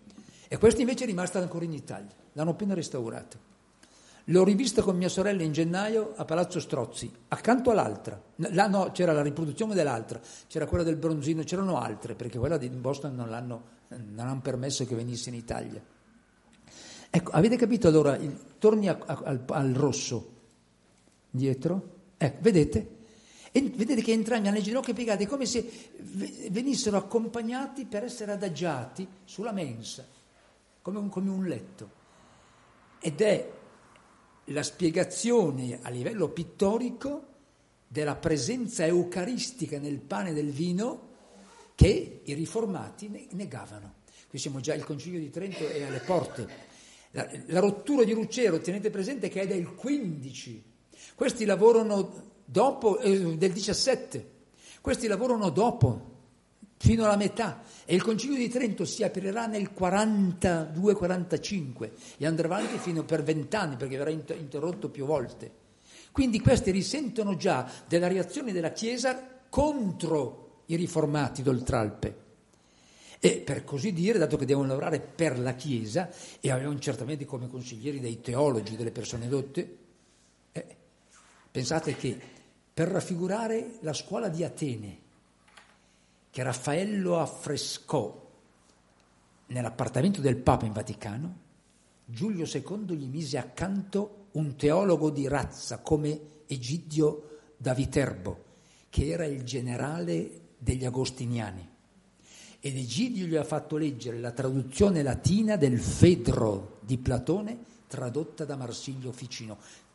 E questa invece è rimasta ancora in Italia, l'hanno appena restaurata. L'ho rivista con mia sorella in gennaio a Palazzo Strozzi, accanto all'altra. Là no, c'era la riproduzione dell'altra, c'era quella del Bronzino, c'erano altre, perché quella di Boston non l'hanno, non hanno permesso che venisse in Italia. Ecco, avete capito allora? Il, torni a, a, al, al rosso, dietro, ecco, vedete? E vedete che entrambi hanno le ginocchia piegate, come se venissero accompagnati per essere adagiati sulla mensa, come un, come un letto. Ed è la spiegazione a livello pittorico della presenza eucaristica nel pane e nel vino che i riformati negavano. Qui siamo già, il Concilio di Trento è alle porte. La, la rottura di Ruggero, tenete presente che è del quindici. Questi lavorano dopo, eh, del diciassette. Questi lavorano dopo, fino alla metà. E il Concilio di Trento si aprirà nel quarantadue quarantacinque e andrà avanti fino per vent'anni, perché verrà inter- interrotto più volte. Quindi questi risentono già della reazione della Chiesa contro i riformati d'Oltralpe. E per così dire, dato che devono lavorare per la Chiesa, e avevano certamente come consiglieri dei teologi, delle persone dotte, eh, pensate che per raffigurare la scuola di Atene, che Raffaello affrescò nell'appartamento del Papa in Vaticano, Giulio secondo gli mise accanto un teologo di razza come Egidio da Viterbo, che era il generale degli Agostiniani. Ed Egidio gli ha fatto leggere la traduzione latina del Fedro di Platone, tradotta da Marsilio Ficino.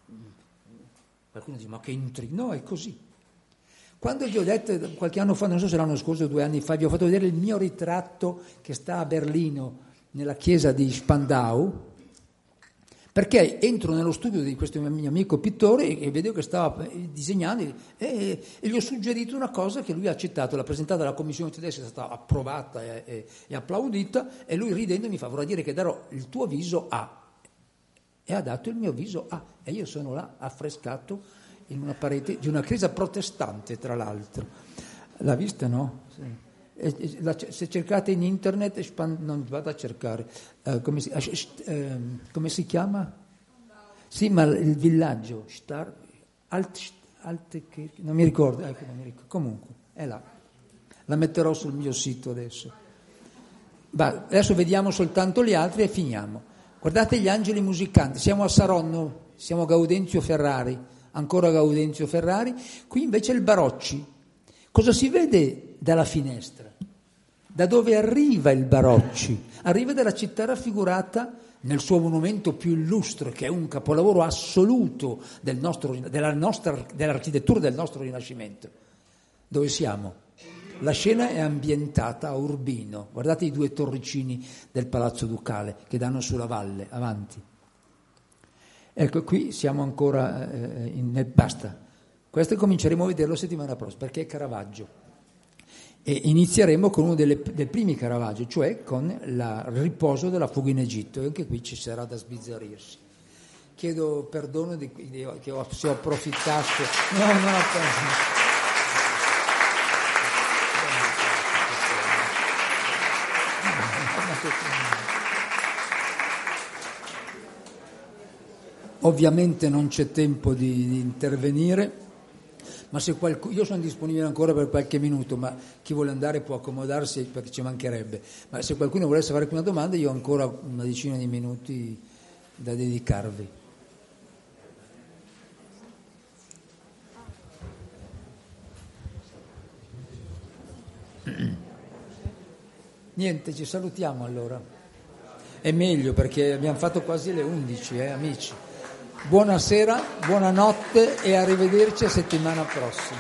Qualcuno dice, ma che intrigo? No, è così. Quando gli ho detto, qualche anno fa, non so se l'anno scorso o due anni fa, vi ho fatto vedere il mio ritratto che sta a Berlino, nella chiesa di Spandau, perché entro nello studio di questo mio amico pittore e vedevo che stava disegnando e, e gli ho suggerito una cosa che lui ha accettato, l'ha presentata alla commissione tedesca, è stata approvata e, e, e applaudita, e lui ridendo mi fa, vorrà dire che darò il tuo viso a, e ha dato il mio viso a, e io sono là affrescato in una parete di una chiesa protestante, tra l'altro. L'ha vista, no? Sì. E, e, la, se cercate in internet, non vado a cercare, uh, come, si, uh, uh, come si chiama? Sì, ma il villaggio, Star, Alt, Alt, non mi ricordo, ecco, non mi ricordo, comunque, è là. La metterò sul mio sito adesso. Va, adesso vediamo soltanto gli altri e finiamo. Guardate gli angeli musicanti, siamo a Saronno, siamo a Gaudenzio Ferrari, ancora Gaudenzio Ferrari, qui invece il Barocci. Cosa si vede dalla finestra? Da dove arriva il Barocci? Arriva dalla città raffigurata nel suo monumento più illustre, che è un capolavoro assoluto del nostro, della nostra, dell'architettura del nostro Rinascimento. Dove siamo? La scena è ambientata a Urbino. Guardate i due torricini del Palazzo Ducale che danno sulla valle, avanti. Ecco, qui siamo ancora eh, in, nel basta. Questo cominceremo a vederlo settimana prossima, perché è Caravaggio. E inizieremo con uno delle, dei primi Caravaggio, cioè con il riposo della fuga in Egitto, e anche qui ci sarà da sbizzarrirsi. Chiedo perdono di, di, che ho, se ho approfittato. No, non ho perso. Ovviamente non c'è tempo di, di intervenire, ma se qualcuno, io sono disponibile ancora per qualche minuto, ma chi vuole andare può accomodarsi perché ci mancherebbe. Ma se qualcuno volesse fare una domanda, io ho ancora una decina di minuti da dedicarvi. Niente, ci salutiamo allora. È meglio perché abbiamo fatto quasi le undici, eh, amici. Buonasera, buonanotte e arrivederci a settimana prossima.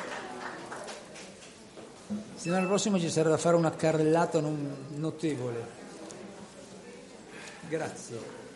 Settimana prossima ci sarà da fare una carrellata non notevole. Grazie.